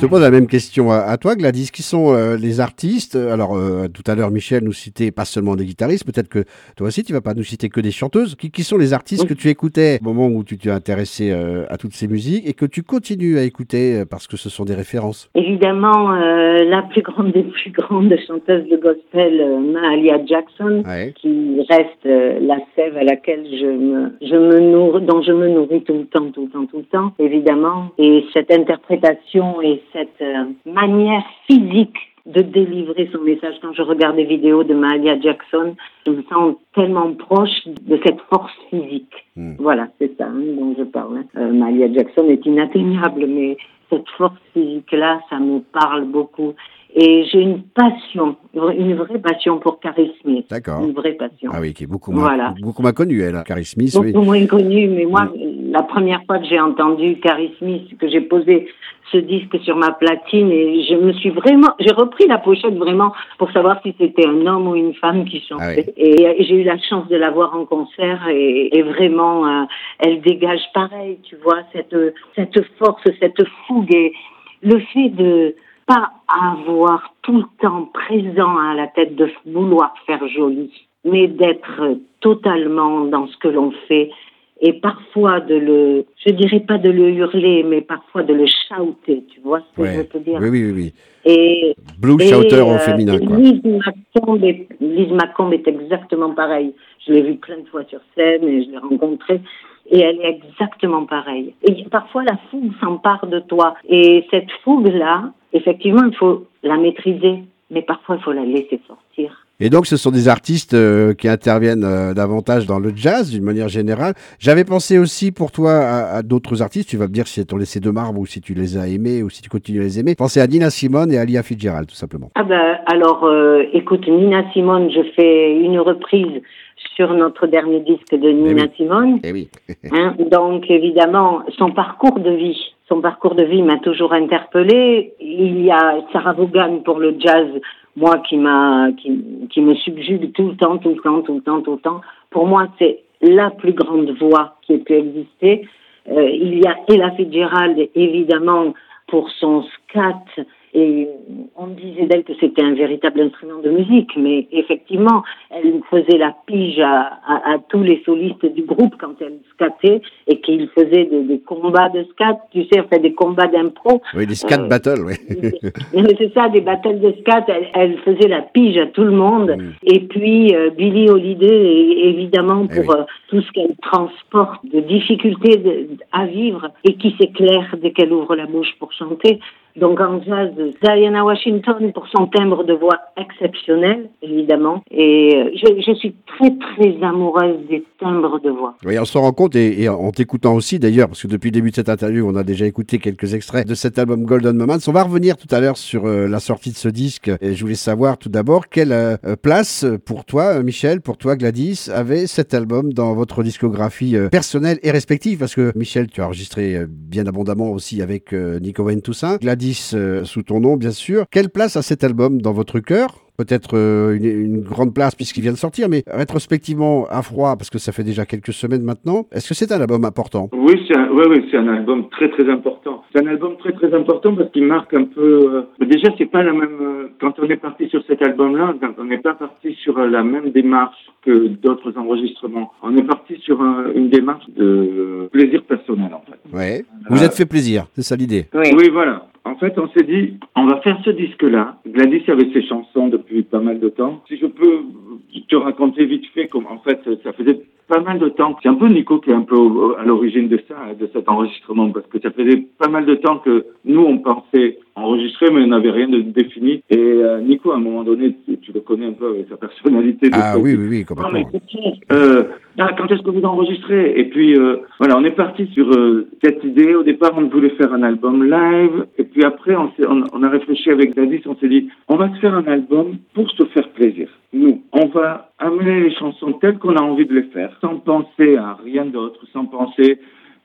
te pose la même question à, à toi, Gladys. Qui sont euh, les artistes? Alors, euh, tout à l'heure, Michel nous citait pas seulement des guitaristes, peut-être que toi aussi, tu vas pas nous citer que des chanteuses. Qui, qui sont les artistes que tu écoutais au moment où tu t'es intéressé euh, à toutes ces musiques et que tu continues à écouter euh, parce que ce sont des références? Évidemment, euh, la plus grande des plus grandes chanteuses de gospel, euh, Mahalia Jackson, Ouais. qui reste euh, la sève à laquelle je me, je me nourris, dont je me nourris tout le temps, tout le temps, tout le temps, évidemment. Et cette interprétation et cette euh, manière physique de délivrer son message. Quand je regarde des vidéos de Mahalia Jackson, je me sens tellement proche de cette force physique. Mm. Voilà, c'est ça hein, dont je parle. Hein. Euh, Mahalia Jackson est inatteignable, mais cette force physique-là, ça me parle beaucoup. Et j'ai une passion, une vraie passion pour Carrie Smith. D'accord. Une vraie passion. Ah oui, qui est beaucoup moins, voilà. beaucoup moins connue, elle, Carrie Smith. Beaucoup oui. moins connue, mais moi, oui. La première fois que j'ai entendu Carrie Smith, que j'ai posé ce disque sur ma platine, et je me suis vraiment, j'ai repris la pochette vraiment pour savoir si c'était un homme ou une femme qui chantait. Ah oui. Et, et j'ai eu la chance de la voir en concert, et, et vraiment, euh, elle dégage pareil, tu vois, cette, cette force, cette fougue, et le fait de pas avoir tout le temps présent à la tête de vouloir faire joli, mais d'être totalement dans ce que l'on fait et parfois de le, je dirais pas de le hurler, mais parfois de le shouter, tu vois ce que ouais. je veux te dire? Oui, oui, oui. oui. Et, Blue et, shouter euh, au féminin, quoi. Lise Macomb est, Lise Macomb est exactement pareil. Je l'ai vue plein de fois sur scène et je l'ai rencontrée. Et elle est exactement pareille. Et parfois, la fougue s'empare de toi. Et cette fougue-là, effectivement, il faut la maîtriser. Mais parfois, il faut la laisser sortir. Et donc, ce sont des artistes euh, qui interviennent euh, davantage dans le jazz, d'une manière générale. J'avais pensé aussi pour toi à, à d'autres artistes. Tu vas me dire si elles t'ont laissé de marbre ou si tu les as aimés ou si tu continues à les aimer. Pensez à Nina Simone et à Ella Fitzgerald, tout simplement. Ah ben, alors, euh, écoute, Nina Simone, je fais une reprise sur notre dernier disque de Nina eh oui. Simone. Eh oui. hein, donc, évidemment, son parcours de vie, son parcours de vie m'a toujours interpellée. Il y a Sarah Vaughan pour le jazz, moi qui m'a, qui, qui me subjugue tout le temps, tout le temps, tout le temps, tout le temps. Pour moi, c'est la plus grande voix qui ait pu exister. Euh, il y a Ella Fitzgerald, évidemment, pour son scat. Et on me disait d'elle que c'était un véritable instrument de musique, mais effectivement, elle faisait la pige à, à, à tous les solistes du groupe quand elle scattait et qu'il faisait des, des combats de scat, tu sais, enfin des combats d'impro. Oui, des scat euh, battles, oui. C'est ça, des battles de scat. Elle, elle faisait la pige à tout le monde. Mm. Et puis euh, Billie Holiday, évidemment, pour eh oui. euh, tout ce qu'elle transporte de difficultés de, à vivre et qui s'éclaire dès qu'elle ouvre la bouche pour chanter. Donc en jazz, Diana Washington pour son timbre de voix exceptionnel, évidemment. Et je, je suis très très amoureuse des timbres de voix. Oui, on s'en rend compte et, et en t'écoutant aussi d'ailleurs, parce que depuis le début de cette interview, on a déjà écouté quelques extraits de cet album Golden Moments. On va revenir tout à l'heure sur euh, la sortie de ce disque. Et je voulais savoir tout d'abord quelle euh, place pour toi, Michel, pour toi, Gladys, avait cet album dans votre discographie euh, personnelle et respective. Parce que Michel, tu as enregistré euh, bien abondamment aussi avec euh, Nico Wayne Toussaint. Gladys, Euh, sous ton nom, bien sûr. Quelle place a cet album dans votre cœur ? Peut-être euh, une, une grande place puisqu'il vient de sortir, mais rétrospectivement, à froid, parce que ça fait déjà quelques semaines maintenant, est-ce que c'est un album important ? Oui, c'est un, oui, oui, c'est un album très très important. C'est un album très très important parce qu'il marque un peu... Euh, déjà, c'est pas la même... Euh, quand on est parti sur cet album-là, on n'est pas parti sur euh, la même démarche que d'autres enregistrements. On est parti sur un, une démarche de euh, plaisir personnel, en fait. Ouais. Vous euh, êtes fait plaisir, c'est ça l'idée ? Oui, oui voilà. En fait, on s'est dit, on va faire ce disque-là. Gladys avait ses chansons depuis pas mal de temps. Si je peux te raconter vite fait, comme en fait, ça faisait pas mal de temps. C'est un peu Nico qui est un peu à l'origine de ça, de cet enregistrement, parce que ça faisait pas mal de temps que nous, on pensait enregistrer, mais on n'avait rien de défini. Et euh, Nico, à un moment donné, tu, tu le connais un peu avec sa personnalité. De ah oui, oui, oui, complètement. Euh, quand est-ce que vous enregistrez ? Et puis, euh, voilà, on est parti sur euh, cette idée. Au départ, on voulait faire un album live. Et puis après, on, s'est, on, on a réfléchi avec Gladys, on s'est dit, on va se faire un album pour se faire plaisir. Nous, on va amener les chansons telles qu'on a envie de les faire, sans penser à rien d'autre, sans penser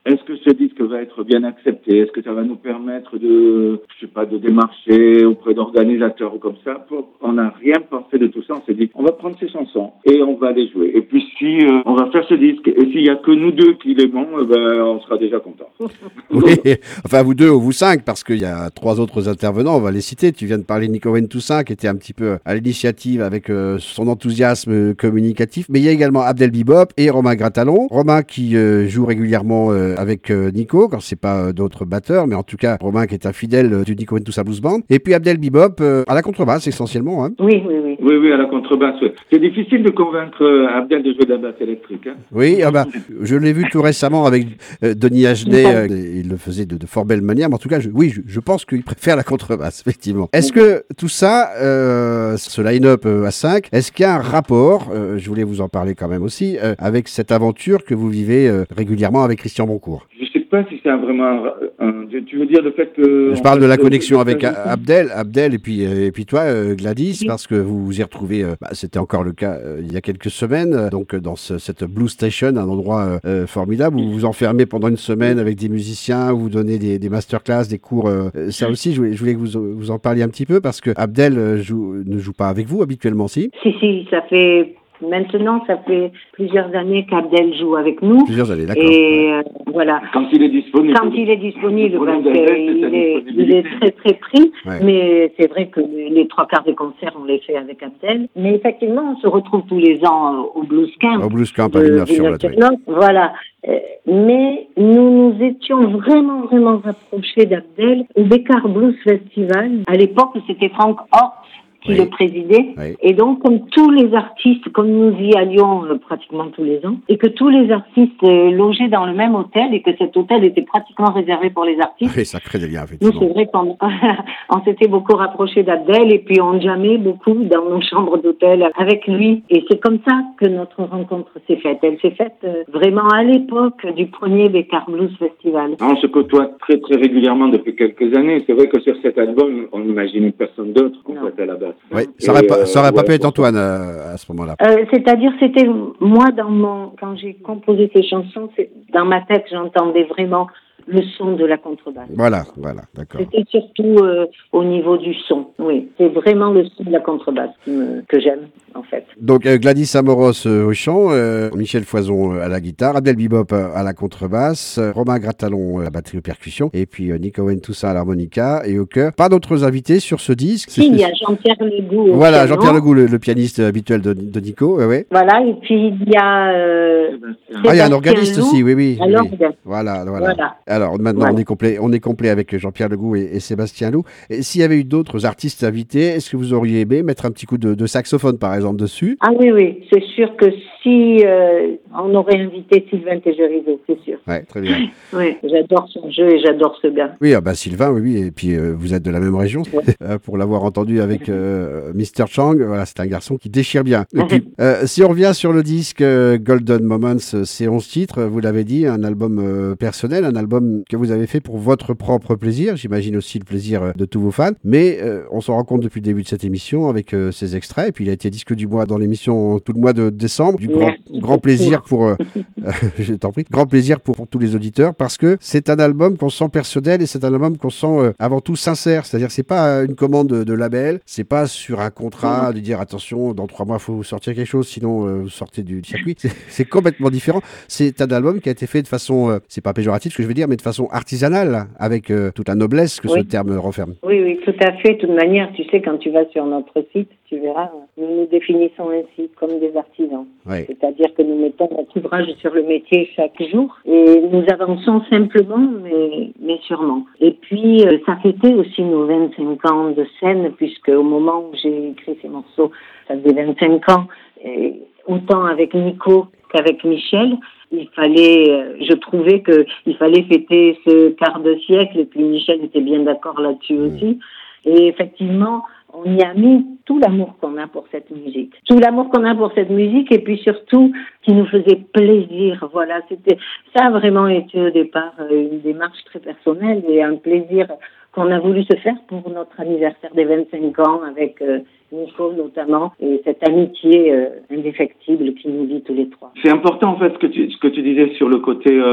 est-ce que ce disque va être bien accepté? Est-ce que ça va nous permettre de, je sais pas, de démarcher auprès d'organisateurs ou comme ça? On n'a rien pensé de tout ça. On s'est dit, on va prendre ces chansons et on va les jouer. Et puis si euh, on va faire ce disque, et s'il y a que nous deux qui l'aimons, eh ben, on sera déjà contents. Oui, enfin vous deux ou vous cinq, parce qu'il y a trois autres intervenants, on va les citer. Tu viens de parler de Nico Toussaint, qui était un petit peu à l'initiative avec euh, son enthousiasme communicatif, mais il y a également Abdel Bebop et Romain Gratalon. Romain qui euh, joue régulièrement euh, avec euh, Nico, quand c'est pas euh, d'autres batteurs, mais en tout cas Romain qui est un fidèle euh, du Nico Toussaint Blues Band. Et puis Abdel Bebop euh, à la contrebasse essentiellement. Hein. Oui, oui, oui. Oui, oui, à la contrebasse. Oui. C'est difficile de convaincre euh, Abdel de jouer de la basse électrique. Hein. Oui, ah bah, je l'ai vu tout récemment avec euh, Denis Agenet, euh, il le faisait de, de fort belle manière, mais en tout cas, je, oui, je, je pense qu'il préfère la contrebasse, effectivement. Est-ce que tout ça, euh, ce line-up euh, à cinq, est-ce qu'il y a un rapport, euh, je voulais vous en parler quand même aussi, euh, avec cette aventure que vous vivez euh, régulièrement avec Christian Boncourt? Je sais pas si c'est un vraiment un, un, tu veux dire le fait que... Je parle de la connexion avec Abdel, Abdel et puis, et puis toi, euh, Gladys, oui. Parce que vous vous y retrouvez, euh, bah, c'était encore le cas euh, il y a quelques semaines, euh, donc dans ce, cette Blue Station, un endroit euh, formidable où vous vous enfermez pendant une semaine avec des musiciens, où vous donnez des, des masterclass, des cours. Euh, ça aussi, je voulais, je voulais que vous, vous en parliez un petit peu parce que Abdel euh, joue, ne joue pas avec vous habituellement, si? Si, si, ça fait... Maintenant, ça fait plusieurs années qu'Abdel joue avec nous. Plusieurs années, d'accord. Et ouais. euh, voilà. Quand il est disponible. Quand il est disponible, parce qu'il est, il est très très pris. Ouais. Mais c'est vrai que les trois quarts des concerts, on les fait avec Abdel. Mais effectivement, on se retrouve tous les ans au Blues Camp. Au Blues Camp à Villeneuve-sur-Lot. Oui. Voilà. Euh, mais nous nous étions vraiment vraiment rapprochés d'Abdel au Bécard Blues Festival. À l'époque, c'était Franck Hort qui oui. le présidait. Oui. Et donc, comme tous les artistes, comme nous y allions euh, pratiquement tous les ans, et que tous les artistes euh, logeaient dans le même hôtel, et que cet hôtel était pratiquement réservé pour les artistes. Oui, ça crée des liens, effectivement. Nous, c'est vrai qu'on on s'était beaucoup rapprochés d'Abdel, et puis on jammait beaucoup dans nos chambres d'hôtel avec lui. Et c'est comme ça que notre rencontre s'est faite. Elle s'est faite euh, vraiment à l'époque du premier Bécard Blues Festival. On se côtoie très, très régulièrement depuis quelques années. C'est vrai que sur cet album, on n'imaginait personne d'autre qu'on fait à la base. Oui, ça n'aurait pas, ça aurait pas pu être Antoine euh, à ce moment-là. Euh, c'est-à-dire, c'était moi dans mon quand j'ai composé ces chansons, c'est, dans ma tête, j'entendais vraiment le son de la contrebasse. Voilà, voilà, d'accord. C'était surtout euh, au niveau du son, oui. C'est vraiment le son de la contrebasse qui me, que j'aime, en fait. Donc euh, Gladys Amoros euh, au chant, euh, Michel Foison euh, à la guitare, Abdel Bebop euh, à la contrebasse, euh, Romain Gratalon euh, à la batterie aux percussions, et puis euh, Nico Toussaint à l'harmonica et au chœur. Pas d'autres invités sur ce disque. Si, il y a Jean-Pierre Legout. Voilà, Jean-Pierre Legout, le, le pianiste habituel de, de Nico, ouais, ouais. Voilà, et puis il y a... Euh, ah, il y a un organiste aussi, oui, oui. Alors, oui. Voilà, voilà. voilà. Alors maintenant, voilà. on est complet, on est complet avec Jean-Pierre Legout et, et Sébastien Loup. Et s'il y avait eu d'autres artistes invités, est-ce que vous auriez aimé mettre un petit coup de, de saxophone, par exemple, dessus? Ah oui, oui, c'est sûr que si euh, on aurait invité Sylvain Tégerizo, c'est sûr. Ouais, très bien. Oui, j'adore son jeu et j'adore ce gars. Oui, ah bah Sylvain, oui, oui, et puis euh, vous êtes de la même région, ouais. Pour l'avoir entendu avec euh, mister Chang, voilà, c'est un garçon qui déchire bien. Et puis, euh, si on revient sur le disque euh, Golden Moments, c'est onze titres, vous l'avez dit, un album euh, personnel, un album que vous avez fait pour votre propre plaisir, j'imagine aussi le plaisir de tous vos fans, mais euh, on s'en rend compte depuis le début de cette émission avec euh, ces extraits, et puis il a été disque du mois dans l'émission tout le mois de décembre, du grand, grand plaisir pour, euh, je t'en prie, grand plaisir pour, pour tous les auditeurs, parce que c'est un album qu'on sent personnel et c'est un album qu'on sent euh, avant tout sincère, c'est-à-dire c'est pas une commande de, de label, c'est pas sur un contrat de dire attention, dans trois mois il faut sortir quelque chose, sinon euh, vous sortez du circuit, c'est, c'est complètement différent, c'est un album qui a été fait de façon, euh, c'est pas péjoratif ce que je veux dire, mais de façon artisanale, avec euh, toute la noblesse que oui. ce terme renferme. Oui, oui, tout à fait, de toute manière, tu sais, quand tu vas sur notre site, tu verras, nous nous définissons ainsi comme des artisans. Oui. C'est-à-dire que nous mettons notre ouvrage sur le métier chaque jour et nous avançons simplement, mais, mais sûrement. Et puis, euh, ça fêtait aussi nos vingt-cinq ans de scène, puisque au moment où j'ai écrit ces morceaux, ça faisait vingt-cinq ans, et autant avec Nico qu'avec Michel. Il fallait, euh, je trouvais que il fallait fêter ce quart de siècle, et puis Michel était bien d'accord là-dessus mmh. aussi. Et effectivement, on y a mis tout l'amour qu'on a pour cette musique. Tout l'amour qu'on a pour cette musique et puis surtout qui nous faisait plaisir. Voilà, c'était, ça a vraiment été au départ une démarche très personnelle et un plaisir qu'on a voulu se faire pour notre anniversaire des vingt-cinq ans avec euh, Nico notamment, et cette amitié euh, indéfectible qui nous lie tous les trois. C'est important en fait ce que tu, ce que tu disais sur le côté... Euh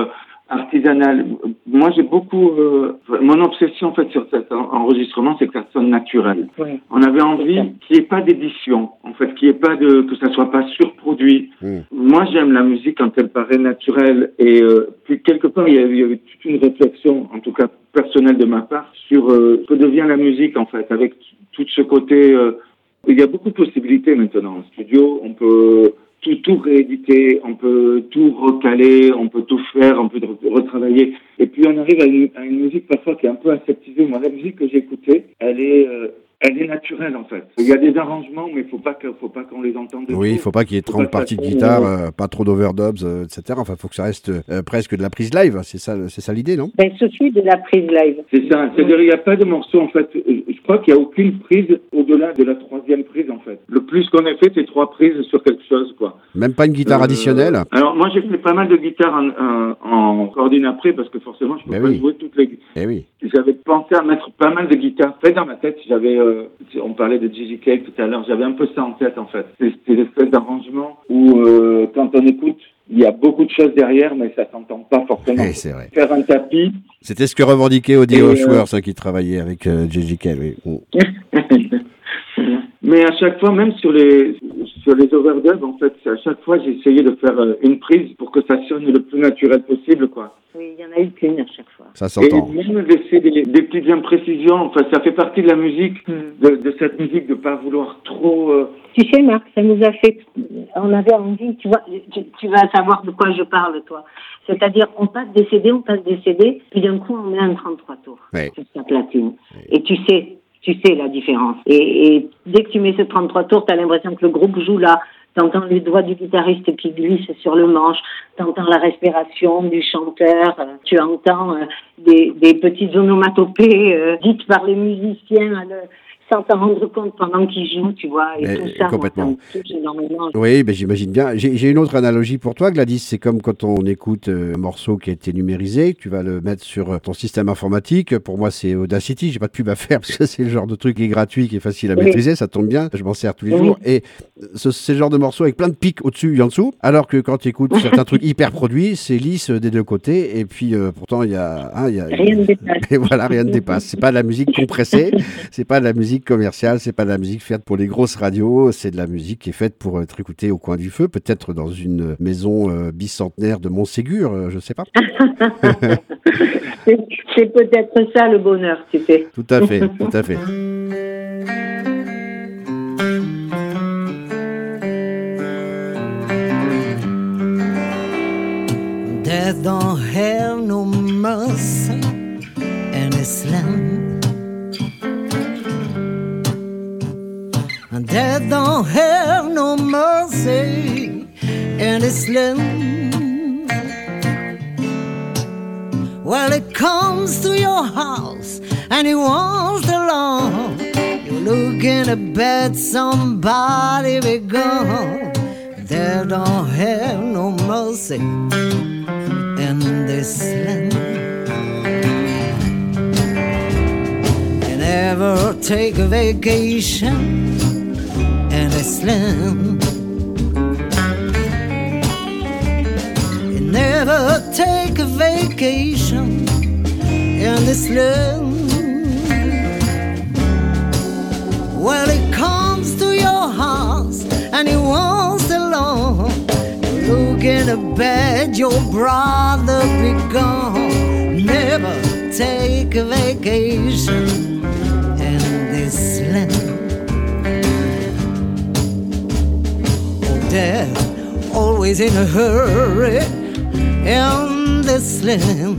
artisanal. Moi, j'ai beaucoup... Euh, mon obsession, en fait, sur cet enregistrement, c'est que ça sonne naturel. Oui. On avait envie qu'il n'y ait pas d'édition, en fait, qu'il n'y ait pas de... que ça soit pas surproduit. Mm. Moi, j'aime la musique quand elle paraît naturelle. Et euh, puis, quelque part, il y, avait, il y avait toute une réflexion, en tout cas personnelle de ma part, sur euh, ce que devient la musique, en fait, avec tout ce côté... Euh, il y a beaucoup de possibilités maintenant. En studio, on peut... Tout, tout rééditer, on peut tout recaler, on peut tout faire, on peut retravailler. Et puis on arrive à une, à une musique parfois qui est un peu aseptisée. Moi, la musique que j'écoutais, elle est, euh, elle est naturelle en fait. Il y a des arrangements, mais il faut pas que, faut pas qu'on les entende. Oui, il faut pas qu'il y ait trente parties de guitare, euh, pas trop d'overdubs, euh, et cetera. Enfin, il faut que ça reste euh, presque de la prise live. C'est ça, c'est ça l'idée, non? Ben, ce suis de la prise live. C'est ça. C'est-à-dire, il n'y a pas de morceau en fait. Je crois qu'il n'y a aucune prise au-delà de la troisième prise en fait. Le plus qu'on ait fait, c'est trois prises sur quelque chose, quoi. Même pas une guitare euh, additionnelle? Alors moi j'ai fait pas mal de guitares en, en, en coordinapré parce que forcément je peux eh pas oui. jouer toutes les. Eh oui. J'avais pensé à mettre pas mal de guitares. Fait dans ma tête, j'avais. Euh, on parlait de Gigi Cake tout à l'heure. J'avais un peu ça en tête en fait. C'est, c'est l'espèce d'arrangement où euh, quand on écoute, il y a beaucoup de choses derrière, mais ça s'entend pas forcément. Eh, c'est vrai. Faire un tapis. C'était ce que revendiquait Odie Hochwer, ça euh... qui travaillait avec euh, Gigi Cake. Oui. Mais à chaque fois, même sur les sur les overdubs, en fait, à chaque fois, j'ai essayé de faire une prise pour que ça sonne le plus naturel possible, quoi. Oui, il y en a eu qu'une à chaque fois. Ça s'entend. Et même laisser des, des petites imprécisions, enfin, ça fait partie de la musique, mm. de, de cette musique, de pas vouloir trop... Euh... Tu sais, Marc, ça nous a fait... On avait envie, tu vois, tu, tu vas savoir de quoi je parle, toi. C'est-à-dire, on passe des C D, on passe des C D, puis d'un coup, on met un trente-trois tours oui. sur sa platine. Oui. Et tu sais... Tu sais la différence. Et, et dès que tu mets ce trente-trois tours, t'as l'impression que le groupe joue là. T'entends les doigts du guitariste qui glissent sur le manche. T'entends la respiration du chanteur. Euh, tu entends euh, des, des petites onomatopées euh, dites par les musiciens euh, sans t'en rendre compte pendant qu'ils jouent, tu vois. Et mais, tout ça, complètement. Moi, ça me touche énormément. Oui, ben, j'imagine bien. J'ai, j'ai une autre analogie pour toi, Gladys. C'est comme quand on écoute un morceau qui a été numérisé, tu vas le mettre sur ton système informatique. Pour moi, c'est Audacity. J'ai pas de pub à faire parce que c'est le genre de truc qui est gratuit, qui est facile à oui. maîtriser. Ça tombe bien. Je m'en sers tous les oui. jours. Et ce, c'est le genre de morceau avec plein de pics au-dessus et en dessous. Alors que quand tu écoutes certains trucs hyper produits, c'est lisse des deux côtés. Et puis, euh, pourtant, il y a, hein, y a... Rien ne dépasse. Et voilà, rien ne dépasse. C'est pas de la musique compressée. C'est pas de la musique commerciale. C'est pas de la musique faite pour les grosses radios, c'est de la musique qui est faite pour être écoutée au coin du feu, peut-être dans une maison euh, bicentenaire de Montségur, euh, je sais pas. c'est, c'est peut-être ça le bonheur, tu sais. Tout à fait, tout à fait. Death don't have no mercy in Islam. Death don't have no mercy in Islam. Well, it comes to your house and it wants the lawn. You're looking to bet somebody be gone. Death don't have no mercy in this land. You never take a vacation in this land. You never take a vacation in this land. Well, it comes to your house and it wants the lawn. You're looking to bed your brother be gone. Never take a vacation in this land. Death, always in a hurry in this land.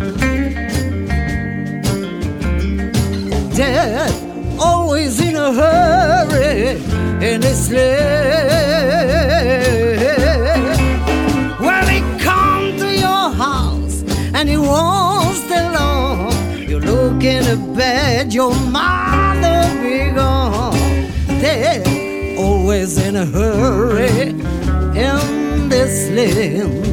Death, always in a hurry in this land. Well, he come to your house and he wants the lawn. You're looking to bed your mother be gone. Death, always in a hurry in this land.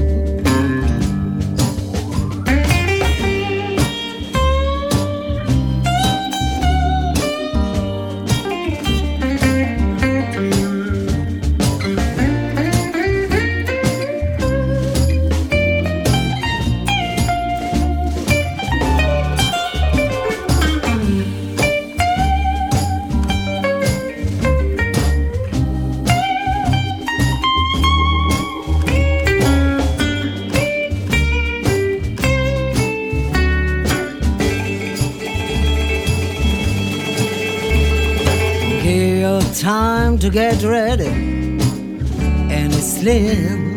time to get ready, and it's slim.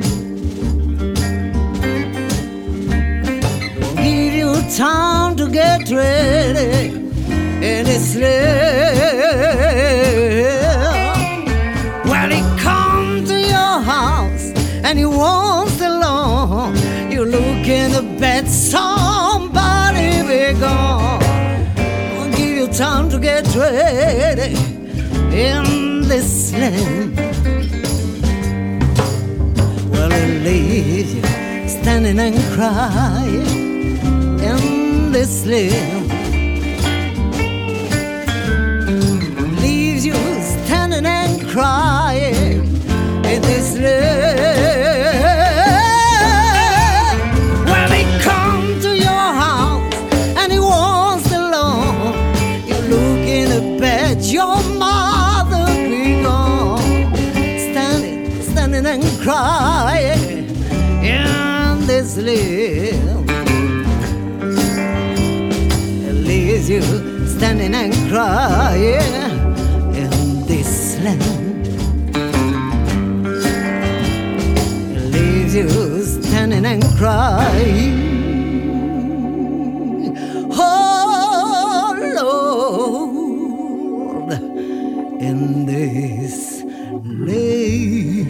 Give you time to get ready, and it's slim. Well, he comes to your house and he wants alone. You look in the bed, somebody be gone. I'll give you time to get ready in this land. Well, it leaves you standing and crying in this land. Leaves you standing and crying in this land. Well, he comes to your house and he wants alone. You look in the bed, your mother be gone. Standing, standing and crying in this land. It leaves you standing and crying in this land. You standing and crying, oh Lord, in this land.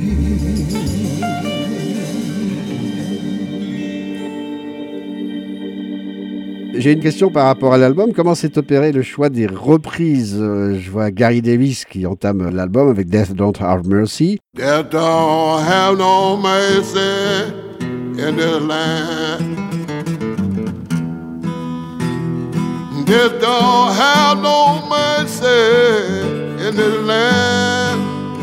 J'ai une question par rapport à l'album. Comment s'est opéré le choix des reprises? Je vois Gary Davis qui entame l'album avec Death Don't Have Mercy. Death don't have no mercy in this land. Death don't have no mercy in this land.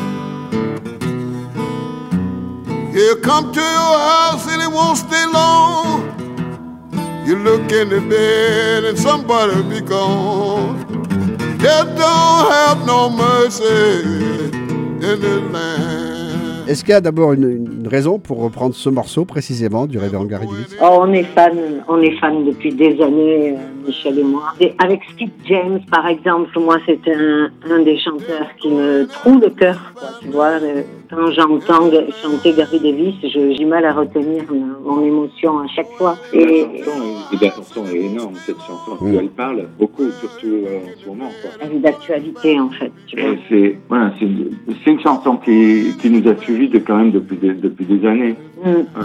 He'll come to your house and he won't stay long. You look in the bed and somebody be gone. Death don't have no mercy in this land. Est-ce qu'il y a d'abord une, une raison pour reprendre ce morceau précisément du révérend Gary Davis? Oh, on est fan, on est fan depuis des années, Michel et moi. Et avec Steve James, par exemple, moi c'est un, un des chanteurs qui me trouve le cœur, quoi, tu vois. Quand j'entends chanter Gary Davis, je, j'ai mal à retenir mon émotion à chaque fois. Et la chanson est énorme, cette chanson. Mmh. Elle parle beaucoup, surtout euh, en ce moment, quoi. Elle est d'actualité, en fait. Tu vois. Et c'est, voilà, c'est, c'est une chanson qui, qui nous a suivis de, quand même depuis des, depuis des années. Mmh. Euh...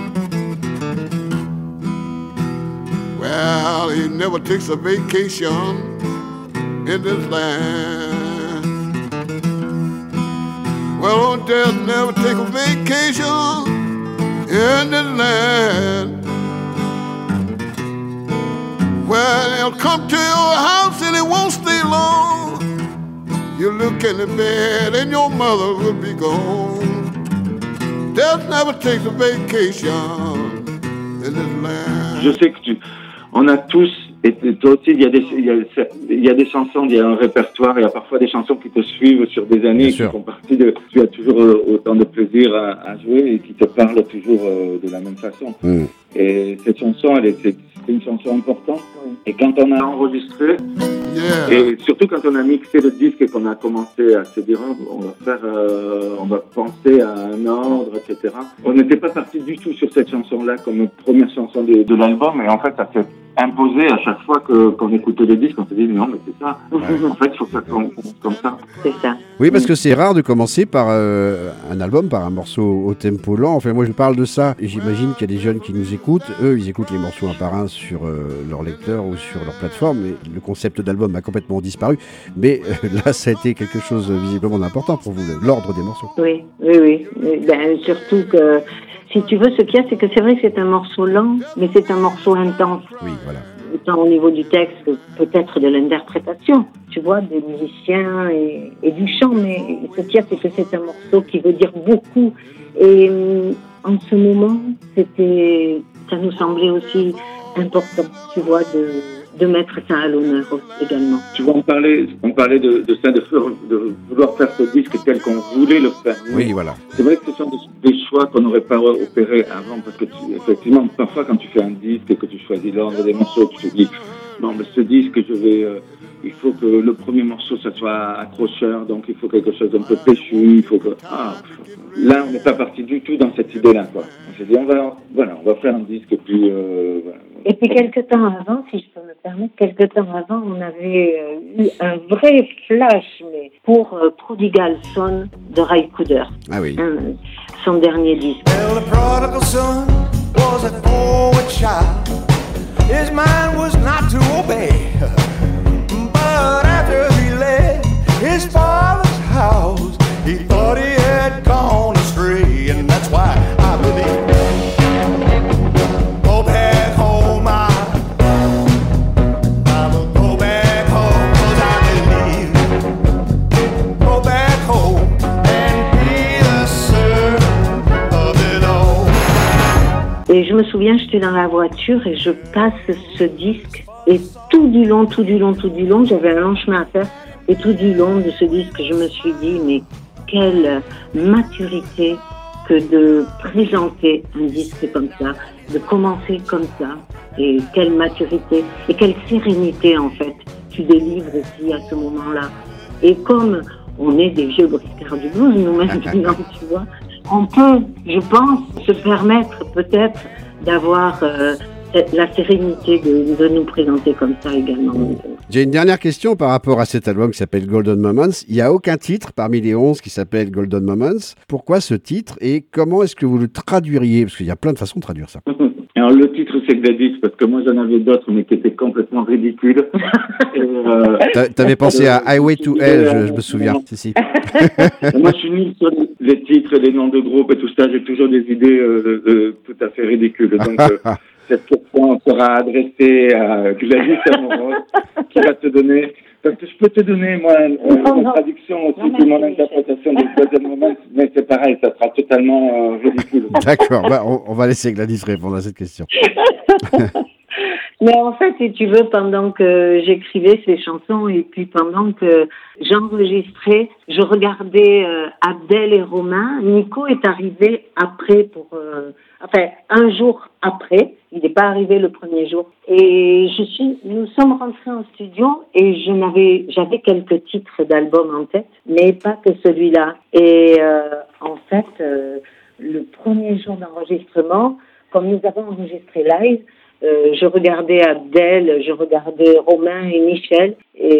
Well, he never takes a vacation in this land. Well, death never take a vacation in this land. Well, he'll come to your house and he won't stay long. You look in the bed and your mother will be gone. Death never takes a vacation in this land. Je sais que tu, on a tous, et toi aussi, il y a des, il y a, il y a des chansons, il y a un répertoire, il y a parfois des chansons qui te suivent sur des années, qui font partie de, tu as toujours autant de plaisir à, à jouer et qui te parlent toujours de la même façon. Mm. Et cette chanson, elle est, c'est, c'est une chanson importante. Et quand on a enregistré, yeah. Et surtout quand on a mixé le disque et qu'on a commencé à se dire, on va faire, euh, on va penser à un ordre, et cetera. On n'était pas parti du tout sur cette chanson-là comme première chanson de, de l'album, et en fait, ça s'est imposé à chaque fois que, qu'on écoutait les disques, on se dit non mais c'est ça. Ouais. En fait, il faut faire comme, comme ça. C'est ça. Oui, parce que c'est rare de commencer par euh, un album, par un morceau au tempo lent. Enfin, moi, je parle de ça et j'imagine qu'il y a des jeunes qui nous écoutent. Eux, ils écoutent les morceaux un par un sur euh, leur lecteur ou sur leur plateforme. Et le concept d'album a complètement disparu. Mais euh, là, ça a été quelque chose visiblement d'important pour vous, l'ordre des morceaux. Oui, oui, oui. Ben, surtout que, si tu veux, ce qu'il y a, c'est que c'est vrai que c'est un morceau lent, mais c'est un morceau intense. Oui, voilà. Autant au niveau du texte que peut-être de l'interprétation, tu vois, des musiciens et, et du chant. Mais ce qu'il y a, c'est que c'est un morceau qui veut dire beaucoup. Et en ce moment, c'était, ça nous semblait aussi important, tu vois, de, de mettre ça à l'honneur également. Tu vois, on parlait, on parlait de, de ça, de, faire, de vouloir faire ce disque tel qu'on voulait le faire. Oui, voilà. C'est vrai que ce sont des, des choix qu'on n'aurait pas opérés avant, parce que tu, effectivement, parfois quand tu fais un disque et que tu choisis l'ordre des morceaux, tu te dis, non, mais ce disque, je vais, euh, il faut que le premier morceau, ça soit accrocheur, donc il faut quelque chose d'un peu péchu, il faut que... Ah, là, on n'est pas parti du tout dans cette idée-là, quoi. On s'est dit, on va, voilà, on va faire un disque, et puis... Euh, voilà. Et puis, quelque temps avant, si je peux me permettre, quelque temps avant, on avait euh, eu un vrai flash, mais pour euh, Prodigal Son de Ray Cooder. Ah oui. Hein, son dernier disque. Well, the prodigal son was a forward child. His mind was not to obey. But after he left his father's house, he thought he had gone astray. And that's why I believe, go back home, I, I will go back home, 'cause I believe, go back home and be the servant of it all. Et je me souviens, j'étais dans la voiture et je passe ce disque. Et tout du long, tout du long, tout du long, j'avais un long chemin à faire. Et tout du long de ce disque, je me suis dit, mais quelle maturité que de présenter un disque comme ça, de commencer comme ça. Et quelle maturité et quelle sérénité, en fait, tu délivres aussi à ce moment-là. Et comme on est des vieux briscards du blues, nous-mêmes, maintenant, tu vois, on peut, je pense, se permettre peut-être d'avoir euh, la sérénité de, de nous présenter comme ça également. J'ai une dernière question par rapport à cet album qui s'appelle Golden Moments. Il n'y a aucun titre parmi les onze qui s'appelle Golden Moments. Pourquoi ce titre et comment est-ce que vous le traduiriez? Parce qu'il y a plein de façons de traduire ça. Alors le titre c'est Gladys, parce que moi j'en avais d'autres mais qui étaient complètement ridicules. Et, euh, T'a- T'avais pensé à Highway to Hell, je, je me souviens. Si, si. Moi je suis nul sur les titres et les noms de groupes et tout ça, j'ai toujours des idées euh, euh, tout à fait ridicules. Donc euh, cette question sera adressée à Gladys Amoros qui va te donner... Parce que je peux te donner, moi, euh, Non, une non. traduction aussi, Non, puis mon merci, interprétation des Golden Moments, mais c'est pareil, ça sera totalement euh, ridicule. D'accord, bah, on, on va laisser Gladys répondre à cette question. Mais en fait, si tu veux, pendant que j'écrivais ces chansons et puis pendant que j'enregistrais, je regardais euh, Abdel et Romain. Nico est arrivé après pour... Euh, enfin, un jour après. Il n'est pas arrivé le premier jour. Et je suis, nous sommes rentrés en studio et je n'avais, j'avais quelques titres d'albums en tête, mais pas que celui-là. Et euh, en fait, euh, le premier jour d'enregistrement, comme nous avons enregistré live, euh, je regardais Abdel, je regardais Romain et Michel,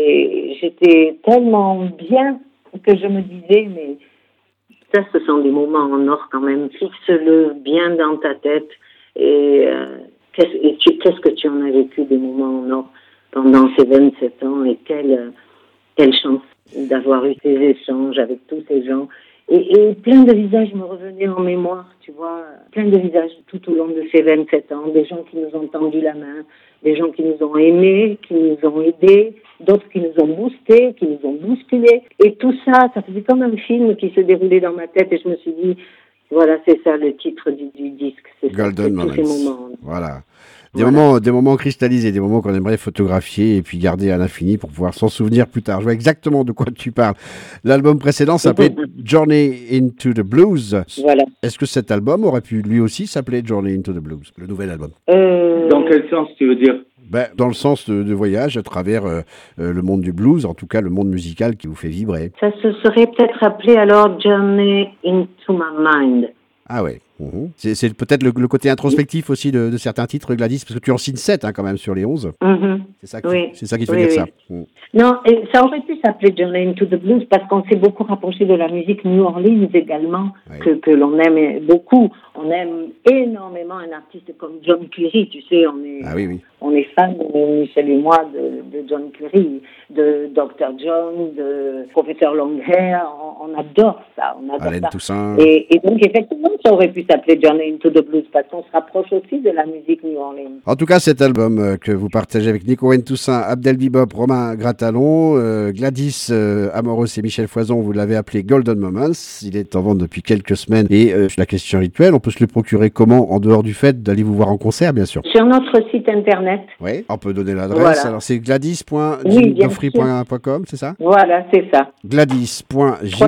et j'étais tellement bien que je me disais, mais ça, ce sont des moments en or quand même. Fixe-le bien dans ta tête. Et, euh, qu'est-ce, et tu, qu'est-ce que tu en as vécu des moments en or pendant ces vingt-sept ans et quelle, quelle chance d'avoir eu ces échanges avec tous ces gens. Et, et plein de visages me revenaient en mémoire, tu vois, plein de visages tout au long de ces vingt-sept ans, des gens qui nous ont tendu la main, des gens qui nous ont aimés, qui nous ont aidés, d'autres qui nous ont boostés, qui nous ont bousculés. Et tout ça, ça faisait comme un film qui se déroulait dans ma tête et je me suis dit, voilà, c'est ça le titre du, du disque. C'est Golden ça, Moments. c'est tous ces moments. Voilà. Des, Voilà. moments, des moments cristallisés, des moments qu'on aimerait photographier et puis garder à l'infini pour pouvoir s'en souvenir plus tard. Je vois exactement de quoi tu parles. L'album précédent s'appelait Journey into the Blues. Voilà. Est-ce que cet album aurait pu lui aussi s'appeler Journey into the Blues, le nouvel album? Euh, Dans quel sens tu veux dire? Ben, dans le sens de, de voyage à travers euh, euh, le monde du blues, en tout cas le monde musical qui vous fait vibrer. Ça se serait peut-être appelé alors Journey into my mind. Ah ouais. Mhm. C'est, c'est peut-être le, le côté introspectif aussi de, de certains titres, Gladys, parce que tu en signes sept hein, quand même sur les onze. Mhm. C'est ça qui, Oui. c'est ça qui te fait Oui, dire oui. ça. Mhm. Non, et ça aurait pu s'appeler Journey into the Blues parce qu'on s'est beaucoup rapproché de la musique New Orleans également, Oui. que, que l'on aime beaucoup. On aime énormément un artiste comme John Cleary, tu sais, on est, Ah oui, oui. on est fan, Michel et moi, de, de John Cleary, de docteur John, de Professeur Longhair, on, on adore ça, on adore Alain ça. Toussaint. Et, et donc effectivement, ça aurait pu s'appeler Journey into the Blues parce qu'on se rapproche aussi de la musique New Orleans. En tout cas, cet album euh, que vous partagez avec Nico N. Toussaint, Abdel Bebop, Romain Gratalon, euh, Gladys euh, Amoros et Michel Foison, vous l'avez appelé Golden Moments. Il est en vente depuis quelques semaines. Et euh, la question rituelle, on peut se le procurer comment, en dehors du fait d'aller vous voir en concert, bien sûr? Sur notre site internet, Oui, on peut donner l'adresse. Voilà. Alors, c'est gladys point Oui, bien jim goffrey point com, c'est ça? voilà, c'est ça. gladys point jim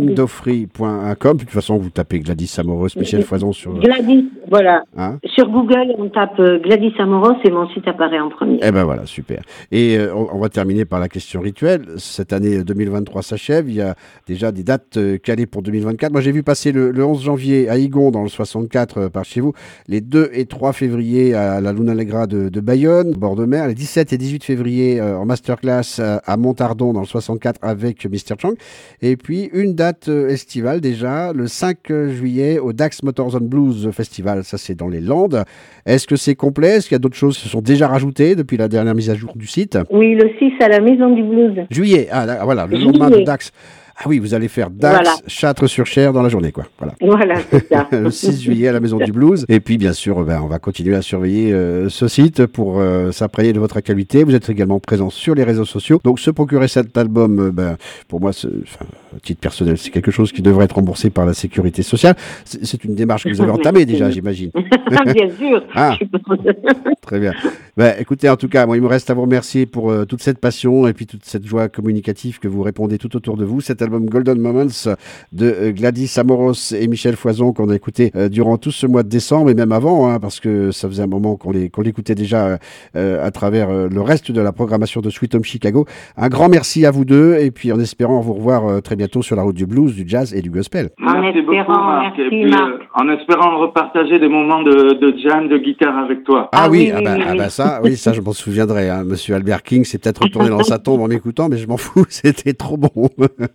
doffry point com. De toute façon, vous tapez Gladys Amoros, Michel Foison sur... Gladys, voilà. Hein sur Google, on tape Gladys Amoros et mon site apparaît en premier. Eh ben voilà, super. Et euh, on, on va terminer par la question rituelle. Cette année deux mille vingt-trois s'achève. Il y a déjà des dates euh, calées pour deux mille vingt-quatre. Moi, j'ai vu passer le, le onze janvier à Igon, dans le soixante-quatre, euh, par chez vous. Les deux et trois février à la Luna Allegra de, de Bayonne, bord de mer. Les dix-sept et dix-huit février euh, en masterclass euh, à Montardon, dans le soixante-quatre, avec mister Chang. Et puis, une date euh, estivale déjà, le cinq juillet, au Dax Motorzone Blues Festival. Ça, c'est dans les Landes. Est-ce que c'est complet? Est-ce qu'il y a d'autres choses qui se sont déjà rajoutées depuis la dernière mise à jour du site? Oui, le six à la Maison du Blues. Juillet, ah là, voilà, le Juillet. lendemain de Dax. Ah oui, vous allez faire Dax, Voilà. Châtres-sur-Cher dans la journée, quoi. Voilà. Voilà, c'est ça. Le six juillet à la Maison du Blues. Et puis, bien sûr, ben, on va continuer à surveiller euh, ce site pour euh, s'imprégner de votre actualité. Vous êtes également présent sur les réseaux sociaux. Donc, se procurer cet album, euh, ben, pour moi, c'est, enfin, à titre personnel, c'est quelque chose qui devrait être remboursé par la sécurité sociale. C'est, c'est une démarche que vous avez entamée déjà, j'imagine. Bien sûr. Ah. Très bien. Ben, écoutez, en tout cas, moi, il me reste à vous remercier pour euh, toute cette passion et puis toute cette joie communicative que vous répondez tout autour de vous. Cet album Golden Moments de euh, Gladys Amoros et Michel Foison qu'on a écouté euh, durant tout ce mois de décembre et même avant, hein, parce que ça faisait un moment qu'on, les, qu'on l'écoutait déjà euh, à travers euh, le reste de la programmation de Sweet Home Chicago. Un grand merci à vous deux et puis en espérant vous revoir euh, très bientôt sur la route du blues, du jazz et du gospel. En Merci beaucoup, espérant, Marc. merci, Et puis, Marc. euh, en espérant repartager des moments de, de jam, de guitare avec toi. Ah, Ah oui, oui, ah oui, bah, oui, ah oui. bah ça, oui, ça je m'en souviendrai. Hein. Monsieur Albert King s'est peut-être retourné dans sa tombe en m'écoutant, mais je m'en fous, c'était trop bon.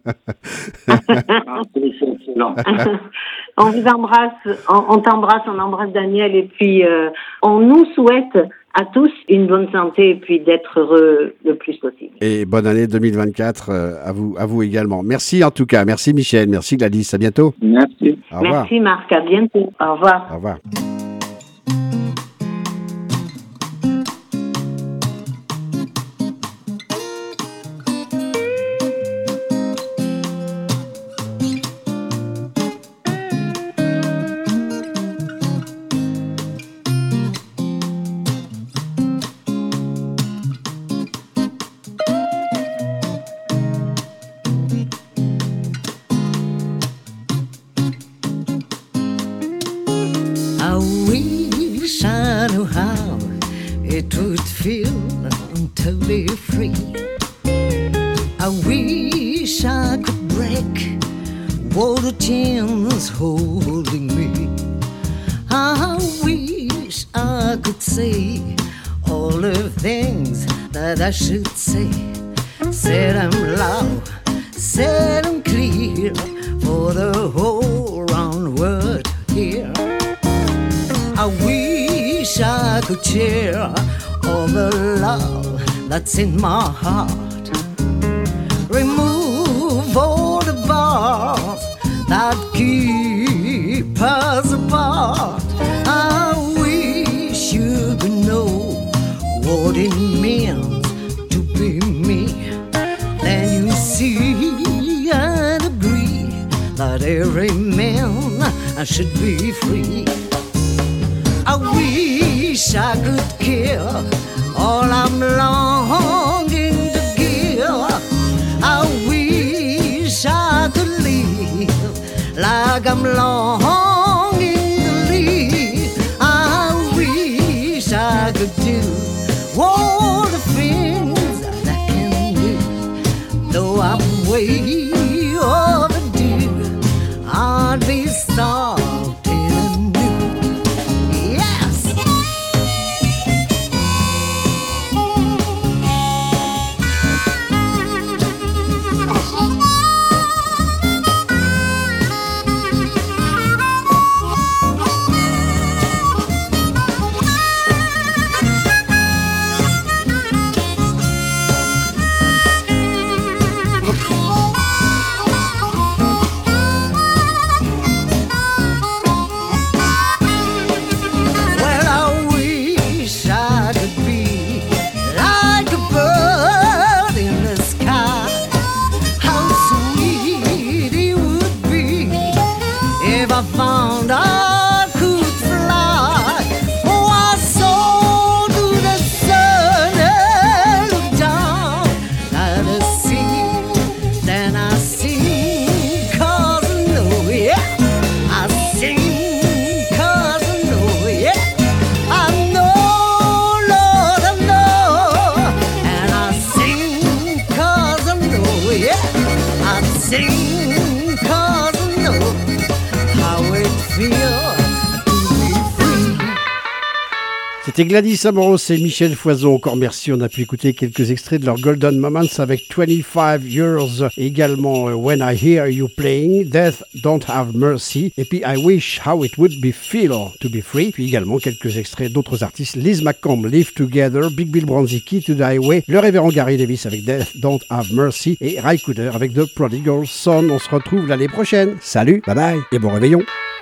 Ah, c'est c'est excellent. On vous embrasse, on, on t'embrasse, on embrasse Daniel et puis euh, on nous souhaite à tous une bonne santé et puis d'être heureux le plus possible. Et bonne année deux mille vingt-quatre euh, à vous, à vous également. Merci en tout cas, merci Michel, merci Gladys, à bientôt. Merci. Au revoir. Merci Marc, à bientôt. Au revoir. Au revoir. I wish I knew how it would feel to be free. I wish I could break all the chains holding me. I wish I could say all the things that I should say. Say them loud, say them clear for the whole round world to hear. I wish I could share all the love that's in my heart. Remove all the bars that keep us apart. I wish you could know what it means to be me. Then you see and agree that every man should be free. I wish I could kill all I'm longing to give. I wish I could live like I'm longing to live. I wish I could do all the things that I can do. Though I'm way overdue, I'll be starting anew. Yes! C'était Gladys Amoros et Michel Foison. Encore merci, on a pu écouter quelques extraits de leur Golden Moments avec twenty-five years, également When I Hear You Playing, Death Don't Have Mercy, et puis I Wish How It Would Be Feel to Be Free, puis également quelques extraits d'autres artistes, Liz McComb, Live Together, Big Bill Bronzy, Key to the Highway, le révérend Gary Davis avec Death Don't Have Mercy et Ry Cooder avec The Prodigal Son. On se retrouve l'année prochaine. Salut, bye bye et bon réveillon.